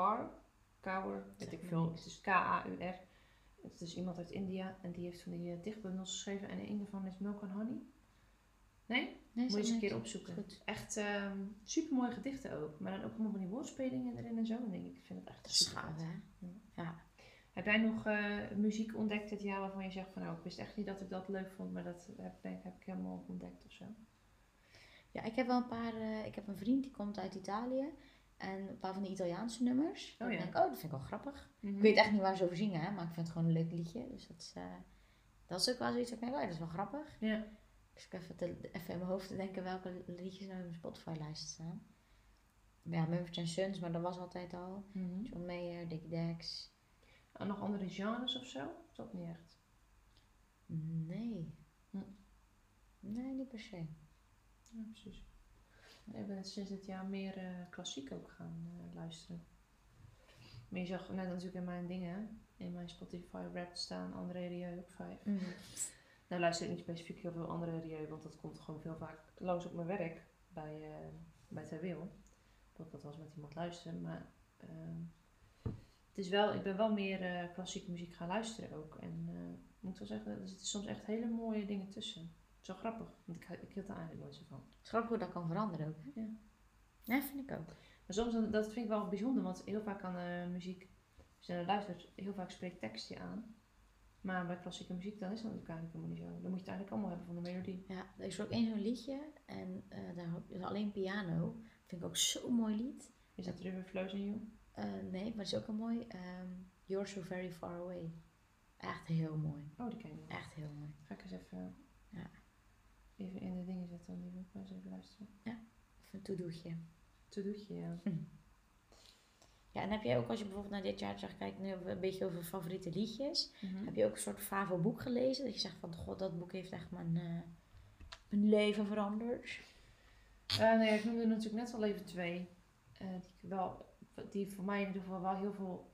Kaur, weet ik veel. Het is Kaur. Het is iemand uit India en die heeft van die dichtbundels geschreven. En een daarvan is Milk and Honey. Nee? Moet je eens een keer opzoeken. Goed. Echt super mooie gedichten ook. Maar dan ook allemaal van die woordspelingen erin en zo. En ik vind het echt Dat is super gaaf, vet. hè? Ja. Heb jij nog muziek ontdekt dit jaar waarvan je zegt van nou, ik wist echt niet dat ik dat leuk vond, maar dat heb ik helemaal ontdekt of zo? Ja, ik heb wel een paar... ik heb een vriend die komt uit Italië. En een paar van die Italiaanse nummers. Oh, En ja. ik denk, oh, dat vind ik wel grappig. Ik weet echt niet waar ze over zingen, hè? Maar ik vind het gewoon een leuk liedje. Dus dat is ook wel zoiets dat ik denk, oh, dat is wel grappig. Ja. Dus ik even in mijn hoofd te denken welke liedjes nou in mijn Spotify-lijst staan. Ja, Mumford & Sons, maar dat was altijd al. John Mayer, Dickie Dex. En nog andere genres of zo? Of dat niet echt? Nee. Nee, niet per se. Ja, precies. Ik ben sinds dit jaar meer klassiek ook gaan luisteren. Maar je zag net natuurlijk in mijn dingen, in mijn Spotify Wrapped staan André Rieu op 5. Nou luister ik niet specifiek heel veel André Rieu, want dat komt gewoon veel vaak langs op mijn werk bij Ter Wil. Dat ik dat wel eens met iemand luisteren, maar het is wel, ik ben wel meer klassieke muziek gaan luisteren ook. En ik moet wel zeggen, er zitten soms echt hele mooie dingen tussen. Zo grappig, want ik hield er eigenlijk nooit zo van. Het is grappig hoe dat kan veranderen ook. Hè? Ja. Ja, vind ik ook. Maar soms, dat vind ik wel bijzonder, want heel vaak kan muziek, als je naar luistert, heel vaak spreekt tekst je aan. Maar bij klassieke muziek, dan is dat natuurlijk eigenlijk helemaal niet zo. Dan moet je het eigenlijk allemaal hebben van de melodie. Ja, er is ook één zo'n liedje en daar is alleen piano. Vind ik ook zo'n mooi lied. Is dat River Flows in You? Nee, maar het is ook een mooi. You're So Very Far Away. Echt heel mooi. Oh, die ken ik wel. Echt heel mooi. Ga ik eens even, Ja. even in de dingen zetten, dan die wil ik wel eens even luisteren. Even een toedoetje. To-doetje, ja. Ja, en heb jij ook, als je bijvoorbeeld naar dit jaar zegt, kijk nu een beetje over favoriete liedjes. Mhm. Heb je ook een soort favo boek gelezen? Dat je zegt van, god, dat boek heeft echt mijn leven veranderd. Nee, ik noemde natuurlijk net al even 2. Die voor mij in ieder geval wel heel veel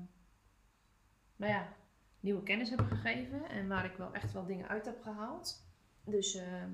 nieuwe kennis hebben gegeven. En waar ik wel echt wel dingen uit heb gehaald. Dus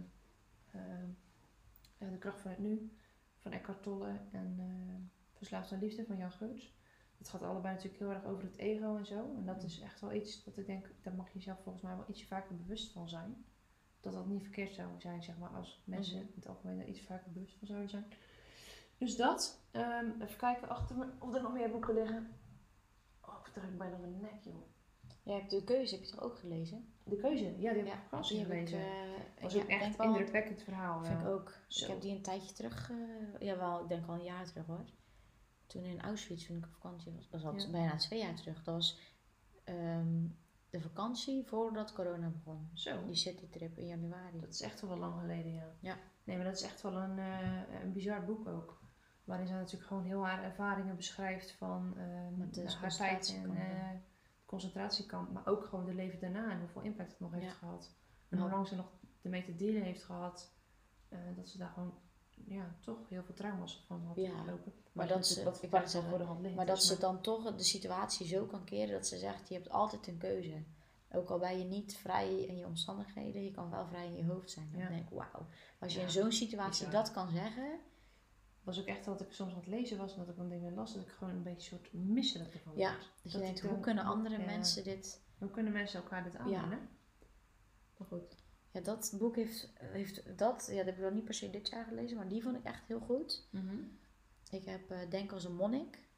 De kracht van het nu van Eckhart Tolle en Verslaafd aan liefde van Jan Geurts. Het gaat allebei natuurlijk heel erg over het ego en zo. En dat is echt wel iets dat ik denk, daar mag je zelf volgens mij wel ietsje vaker bewust van zijn. Dat dat niet verkeerd zou zijn, zeg maar, als mensen in het algemeen daar iets vaker bewust van zouden zijn. Dus dat. Even kijken achter me of er nog meer boeken liggen. Oh, ik druk bijna mijn nek, joh. Jij hebt De Keuze, heb je toch ook gelezen? De keuze, ja, die heb ik op vakantie die heb ik, gelezen. Dat was ja, ook echt denk wel- indrukwekkend verhaal. Vind Ja. ik ook. Zo. Ik heb die een tijdje terug, jawel, ik denk al een jaar terug hoor. Toen in Auschwitz, toen ik op vakantie was. Dat is al Ja. bijna 2 jaar terug. Dat was de vakantie voordat corona begon. Zo. Die citytrip in januari. Dat is echt wel lang geleden, ja. Ja. Nee, maar dat is echt wel een bizar boek ook. Waarin zij natuurlijk gewoon heel haar ervaringen beschrijft van Met de haar tijd in concentratiekampen. het concentratiekamp. Maar ook gewoon de leven daarna en hoeveel impact het nog heeft Ja. gehad. En hoe lang ze nog ermee te dealen heeft gehad. Dat ze daar gewoon toch heel veel trauma's van had Ja. opgelopen. Maar dat ze, ik wou het zeggen, voor de hand ligt. maar dat dus ze dan toch de situatie zo kan keren dat ze zegt, je hebt altijd een keuze. Ook al ben je niet vrij in je omstandigheden, je kan wel vrij in je hoofd zijn. Dan Ja. denk ik, wauw. Als je Ja, in zo'n situatie bizar. dat kan zeggen, was ook echt dat ik soms aan het lezen was en dat ik dan dingen las, dat ik gewoon een beetje soort misselijk ervan ja, werd. dat je Dat denkt, ik hoe dan- kunnen andere ja. mensen dit... Hoe kunnen mensen elkaar dit aandoen, Ja. hè? Maar goed. Ja, dat boek heeft dat heb ik wel niet per se dit jaar gelezen, maar die vond ik echt heel goed. Ik heb Denk als een monnik, of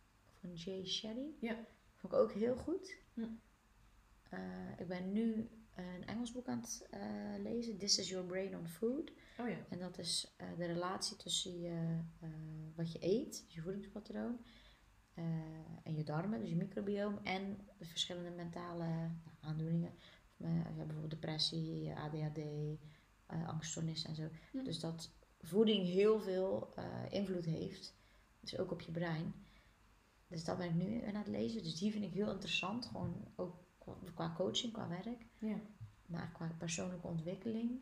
van Jay Shetty. Ja. Vond ik ook heel goed. Hm. Ik ben nu een Engels boek aan het lezen. This is Your Brain on Food. Oh ja. En dat is de relatie tussen wat je eet, dus je voedingspatroon, en je darmen, dus je microbioom, en de verschillende mentale aandoeningen. Bijvoorbeeld depressie, ADHD, angststoornissen en zo. Hm. Dus dat voeding heel veel invloed heeft, dus ook op je brein. Dus dat ben ik nu aan het lezen. Dus die vind ik heel interessant, gewoon ook qua coaching, qua werk, Ja. maar qua persoonlijke ontwikkeling.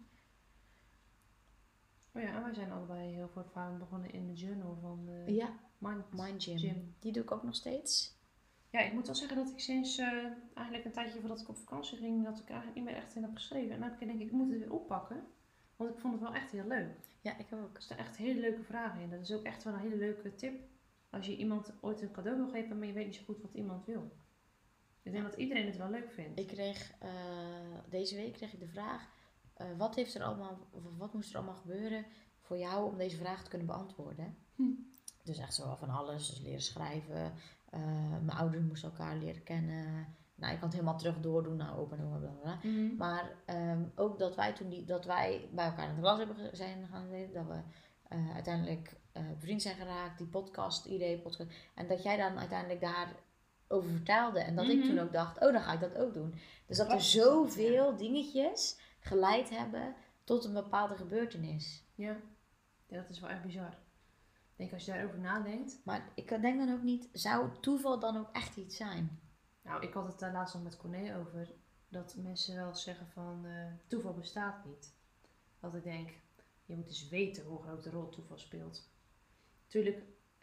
Oh ja, en wij zijn allebei heel voortvarend begonnen in de journal van Ja, Mind Gym. Die doe ik ook nog steeds. Ja, ik moet wel zeggen dat ik sinds eigenlijk een tijdje voordat ik op vakantie ging, dat ik er eigenlijk niet meer echt in heb geschreven. En dan heb ik denk ik moet het weer oppakken. Want ik vond het wel echt heel leuk. Ja, ik heb ook. Er staan echt hele leuke vragen in. Dat is ook echt wel een hele leuke tip. Als je iemand ooit een cadeau wil geven, maar je weet niet zo goed wat iemand wil. Ik denk dat iedereen het wel leuk vindt. Ik kreeg, deze week kreeg ik de vraag, wat moest er allemaal gebeuren voor jou om deze vraag te kunnen beantwoorden? Dus echt zo van alles, dus leren schrijven, mijn ouders moesten elkaar leren kennen. Nou, ik kan het helemaal terug doordoen naar opa en oma, blablabla. Mhm. Maar ook dat wij bij elkaar in de klas zijn gaan zitten, dat we uiteindelijk bevriend zijn geraakt, die podcast. En dat jij dan uiteindelijk daarover vertelde. En dat ik toen ook dacht, oh, dan ga ik dat ook doen. Dus dat er zoveel dingetjes geleid hebben tot een bepaalde gebeurtenis. Ja, dat is wel echt bizar. Ik denk als je daarover nadenkt. Maar ik denk dan ook niet, zou toeval dan ook echt iets zijn? Nou, ik had het daar laatst nog met Corné over. Dat mensen wel zeggen van toeval bestaat niet. Dat ik denk, je moet eens weten hoe groot de rol toeval speelt. Tuurlijk,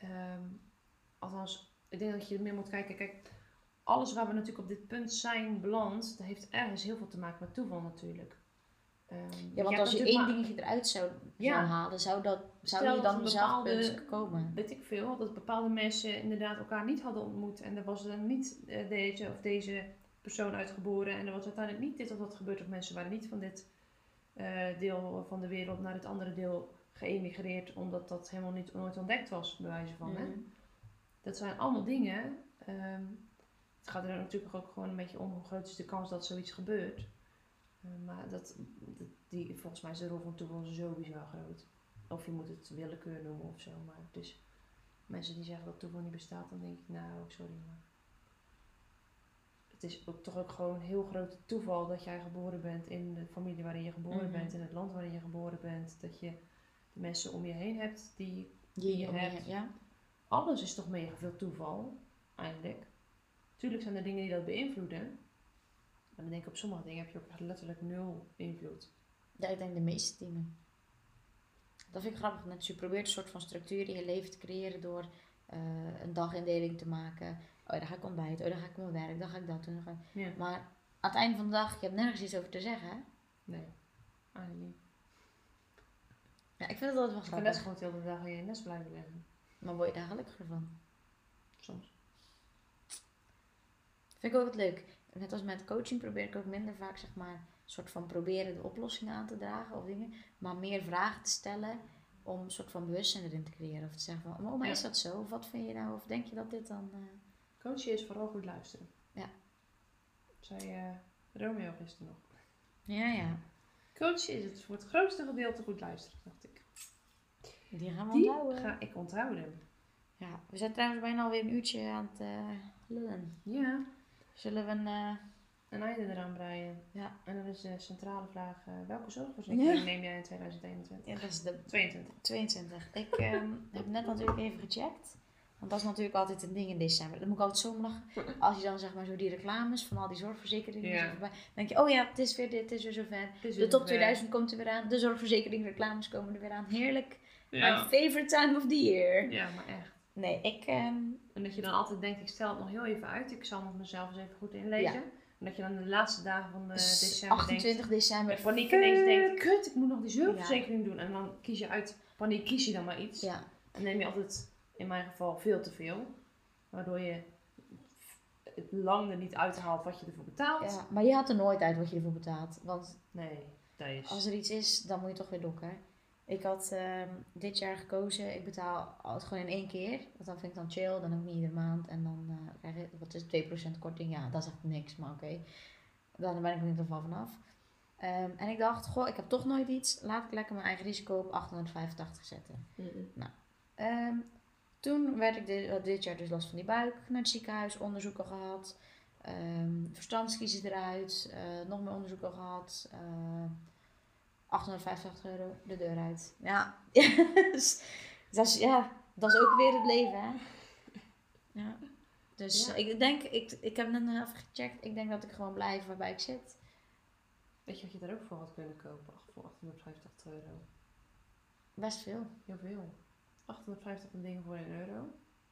althans, ik denk dat je meer moet kijken. Kijk, alles waar we natuurlijk op dit punt zijn beland, dat heeft ergens heel veel te maken met toeval natuurlijk. Ja, want als je één dingetje eruit zou halen, zou je dan zelf punt komen? Weet ik veel, dat bepaalde mensen inderdaad elkaar niet hadden ontmoet. En er was dan niet deze persoon uitgeboren. En er was uiteindelijk niet dit of dat gebeurd. Of mensen waren niet van dit deel van de wereld naar het andere deel geëmigreerd. Omdat dat helemaal nooit ontdekt was, bij wijze van. Hè? Dat zijn allemaal dingen. Het gaat er natuurlijk ook gewoon een beetje om hoe groot is de kans dat zoiets gebeurt. Maar volgens mij is de rol van toeval sowieso groot. Of je moet het willekeur noemen of zo. Maar dus mensen die zeggen dat toeval niet bestaat, dan denk ik, nou, sorry. Maar het is toch ook gewoon heel groot toeval dat jij geboren bent in de familie waarin je geboren bent, in het land waarin je geboren bent. Dat je de mensen om je heen hebt die je hebt. Ja. Alles is toch mega veel toeval, eigenlijk. Tuurlijk zijn er dingen die dat beïnvloeden. Maar dan denk ik, op sommige dingen heb je ook echt letterlijk 0 invloed. Ja, ik denk de meeste dingen. Dat vind ik grappig. Net als je probeert een soort van structuur in je leven te creëren door een dagindeling te maken. Oh, dan ga ik ontbijten. Oh, dan ga ik mijn werk. Dan ga ik dat doen. Ja. Maar aan het einde van de dag, je hebt nergens iets over te zeggen. Hè? Nee, eigenlijk niet. Ja, ik vind het altijd wel Je kan grappig. net zo goed de hele dag in je nest blijven liggen. Maar word je daar gelukkiger van? Soms. Vind ik ook wat leuk. Net als met coaching probeer ik ook minder vaak, zeg maar, een soort van proberen de oplossingen aan te dragen of dingen. Maar meer vragen te stellen om een soort van bewustzijn erin te creëren. Of te zeggen van, oh, maar is dat zo? Of wat vind je nou? Of denk je dat dit dan... Coachen is vooral goed luisteren. Ja. Zei Romeo gisteren nog. Ja. Coachen is het voor het grootste gedeelte goed luisteren, dacht ik. Die gaan we Die onthouden. ga ik onthouden. Ja, we zijn trouwens bijna alweer een uurtje aan het lullen. Ja. Zullen we een einde eraan breien? Ja. En dan is de centrale vraag, welke zorgverzekering neem jij in 2021? Ja, dat is de 22. Ik heb net natuurlijk even gecheckt. Want dat is natuurlijk altijd een ding in december. Dan moet ik altijd zo om lachen. Als je dan zeg maar zo die reclames van al die zorgverzekeringen zo voorbij. Dan denk je, oh ja, het is weer dit, het is weer zover. De top 2000 komt er weer aan. De zorgverzekering reclames komen er weer aan. Heerlijk. My favorite time of the year. Ja, maar echt. Nee, ik... En dat je dan altijd denkt, ik stel het nog heel even uit. Ik zal het mezelf eens even goed inlezen. Ja. En dat je dan de laatste dagen van december 28 december. Met paniek ineens denkt, kut, ik moet nog die zorgverzekering doen. En dan kies je uit paniek, kies je dan maar iets. Ja. En neem je altijd, in mijn geval, veel te veel. Waardoor je het lang er niet uithaalt wat je ervoor betaalt. Ja, maar je haalt er nooit uit wat je ervoor betaalt. Want nee, dat is... als er iets is, dan moet je toch weer dokken. Ik had dit jaar gekozen, ik betaal het gewoon in 1 keer. Want dan vind ik dan chill, dan ook niet iedere maand. En dan krijg je, wat is het, 2% korting? Ja, dat is echt niks, maar oké. Dan ben ik er in ieder geval vanaf. En ik dacht, goh, ik heb toch nooit iets. Laat ik lekker mijn eigen risico op 885 zetten. Toen werd ik dit jaar dus last van die buik. Naar het ziekenhuis, onderzoeken gehad. Verstandskiezen eruit. Nog meer onderzoeken gehad. 885 euro de deur uit. Ja, dus, dat is ook weer het leven, hè. Ja. Dus ik denk, ik heb net even gecheckt. Ik denk dat ik gewoon blijf waarbij ik zit. Weet je wat je daar ook voor had kunnen kopen? Voor 885 euro. Best veel. Heel veel. 850 dingen voor €1.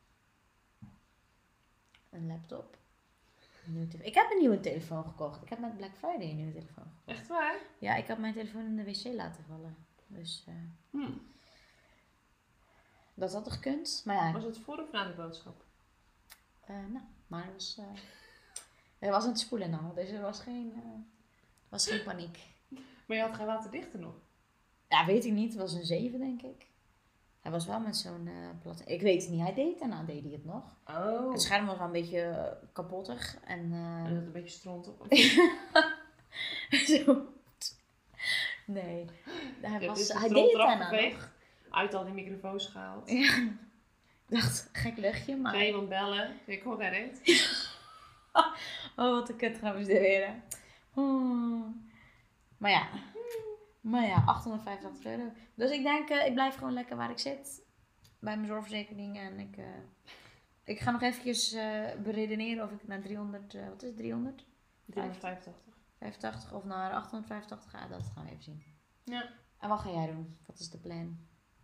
Een laptop. Ik heb een nieuwe telefoon gekocht. Ik heb met Black Friday een nieuwe telefoon gekocht. Echt waar? Ja, ik had mijn telefoon in de wc laten vallen. Dus dat had toch gekund? Maar ja. Was het voor of na de boodschap? Maar het was aan het spoelen nou. Dus er was geen paniek. Maar je had geen waterdichter nog? Ja, weet ik niet. Het was een 7, denk ik. Hij was wel met zo'n plat. Ik weet het niet. Deed hij het nog. Oh. Het scherm was wel een beetje kapottig. En had een beetje stront op. Zo. Nee. Hij deed het daarna nog. Uit al die microfoons gehaald. Ja. Ik dacht, gek luchtje, maar... Ga iemand bellen? Ik hoor daar niet. Oh, wat een kut gaan we dit weer. Maar ja, 885 euro. Dus ik denk, ik blijf gewoon lekker waar ik zit. Bij mijn zorgverzekering. En ik ga nog eventjes beredeneren of ik naar 300... wat is het, 300? 385. 85 of naar 885 ga. Dat gaan we even zien. Ja. En wat ga jij doen? Wat is de plan?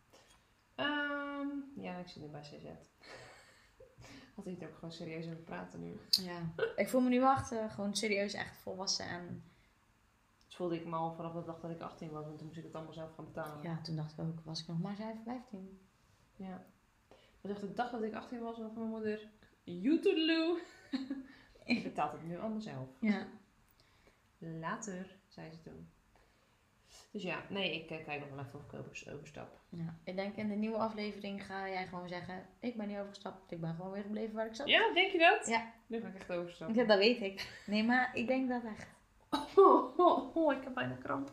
Ja, ik zit nu bij CZ. Had ik er ook gewoon serieus over praten nu. Ja, ik voel me nu gewoon serieus echt volwassen en... Dat voelde ik me al vanaf de dag dat ik 18 was, want toen moest ik het allemaal zelf gaan betalen. Ja, toen dacht ik ook, was ik nog maar 15. Ja. Dat was echt de dag dat ik 18 was, van mijn moeder, YouTubeloe. Ik betaal het nu allemaal zelf. Ja. Later, zei ze toen. Dus ja, nee, ik kijk nog wel even of ik overstap. Ja, ik denk in de nieuwe aflevering ga jij gewoon zeggen, ik ben niet overgestapt, ik ben gewoon weer gebleven waar ik zat. Ja, denk je dat? Ja. Nu ga ik echt overstappen. Ja, dat weet ik. Nee, maar ik denk dat echt. Ik heb bijna kramp.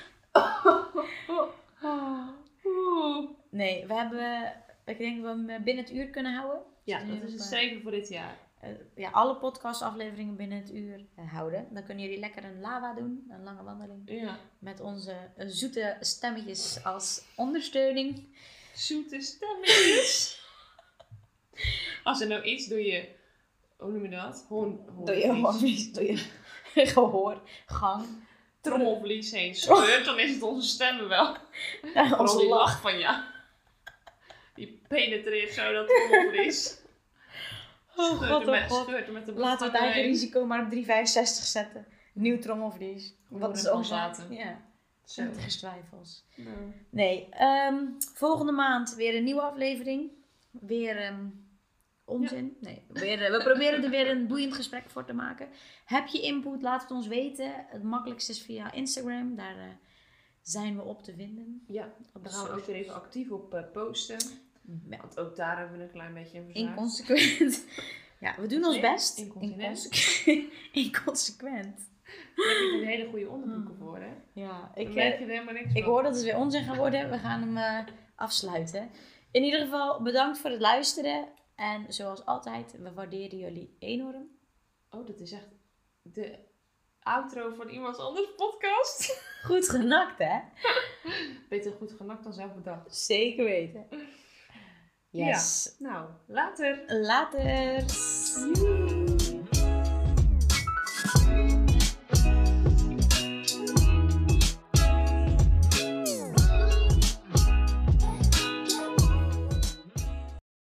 Nee, ik denk dat we hem binnen het uur kunnen houden. Ja, dat is het streven voor dit jaar. Alle podcastafleveringen binnen het uur houden. Dan kunnen jullie lekker een lava doen, een lange wandeling. Ja. Met onze zoete stemmetjes als ondersteuning. Zoete stemmetjes. Als er nou iets doe je, hoe noem je dat? Doe je gehoorgang. Trommelvlies heen scheurt, dan is het onze stemmen wel. Ja, onze die lach. lach van ja. Die penetreert zo dat trommelvlies. Scheurt met de laten we het eigen risico maar op 3,65 zetten. Nieuw trommelvlies. Wat is ons laten? Ja. Zintige twijfels. No. Nee, volgende maand weer een nieuwe aflevering. Weer onzin. Ja. Nee, we proberen er weer een boeiend gesprek voor te maken. Heb je input? Laat het ons weten. Het makkelijkste is via Instagram. Daar zijn we op te vinden. Ja, daar gaan we ook weer even actief op posten. Ja. Want ook daar hebben we een klein beetje een verzaakt. Inconsequent. Ja, we doen ons best. Inconsequent. Daar heb je een hele goede onderbroeken voor, hè? Ja, ik merk je er helemaal niks van. Ik hoor dat het weer onzin gaan worden. We gaan hem afsluiten. In ieder geval, bedankt voor het luisteren. En zoals altijd, we waarderen jullie enorm. Oh, dat is echt de outro van iemands anders podcast. Goed genakt, hè? Beter goed genakt dan zelf bedacht. Zeker weten. Yes. Ja, nou, later. Later.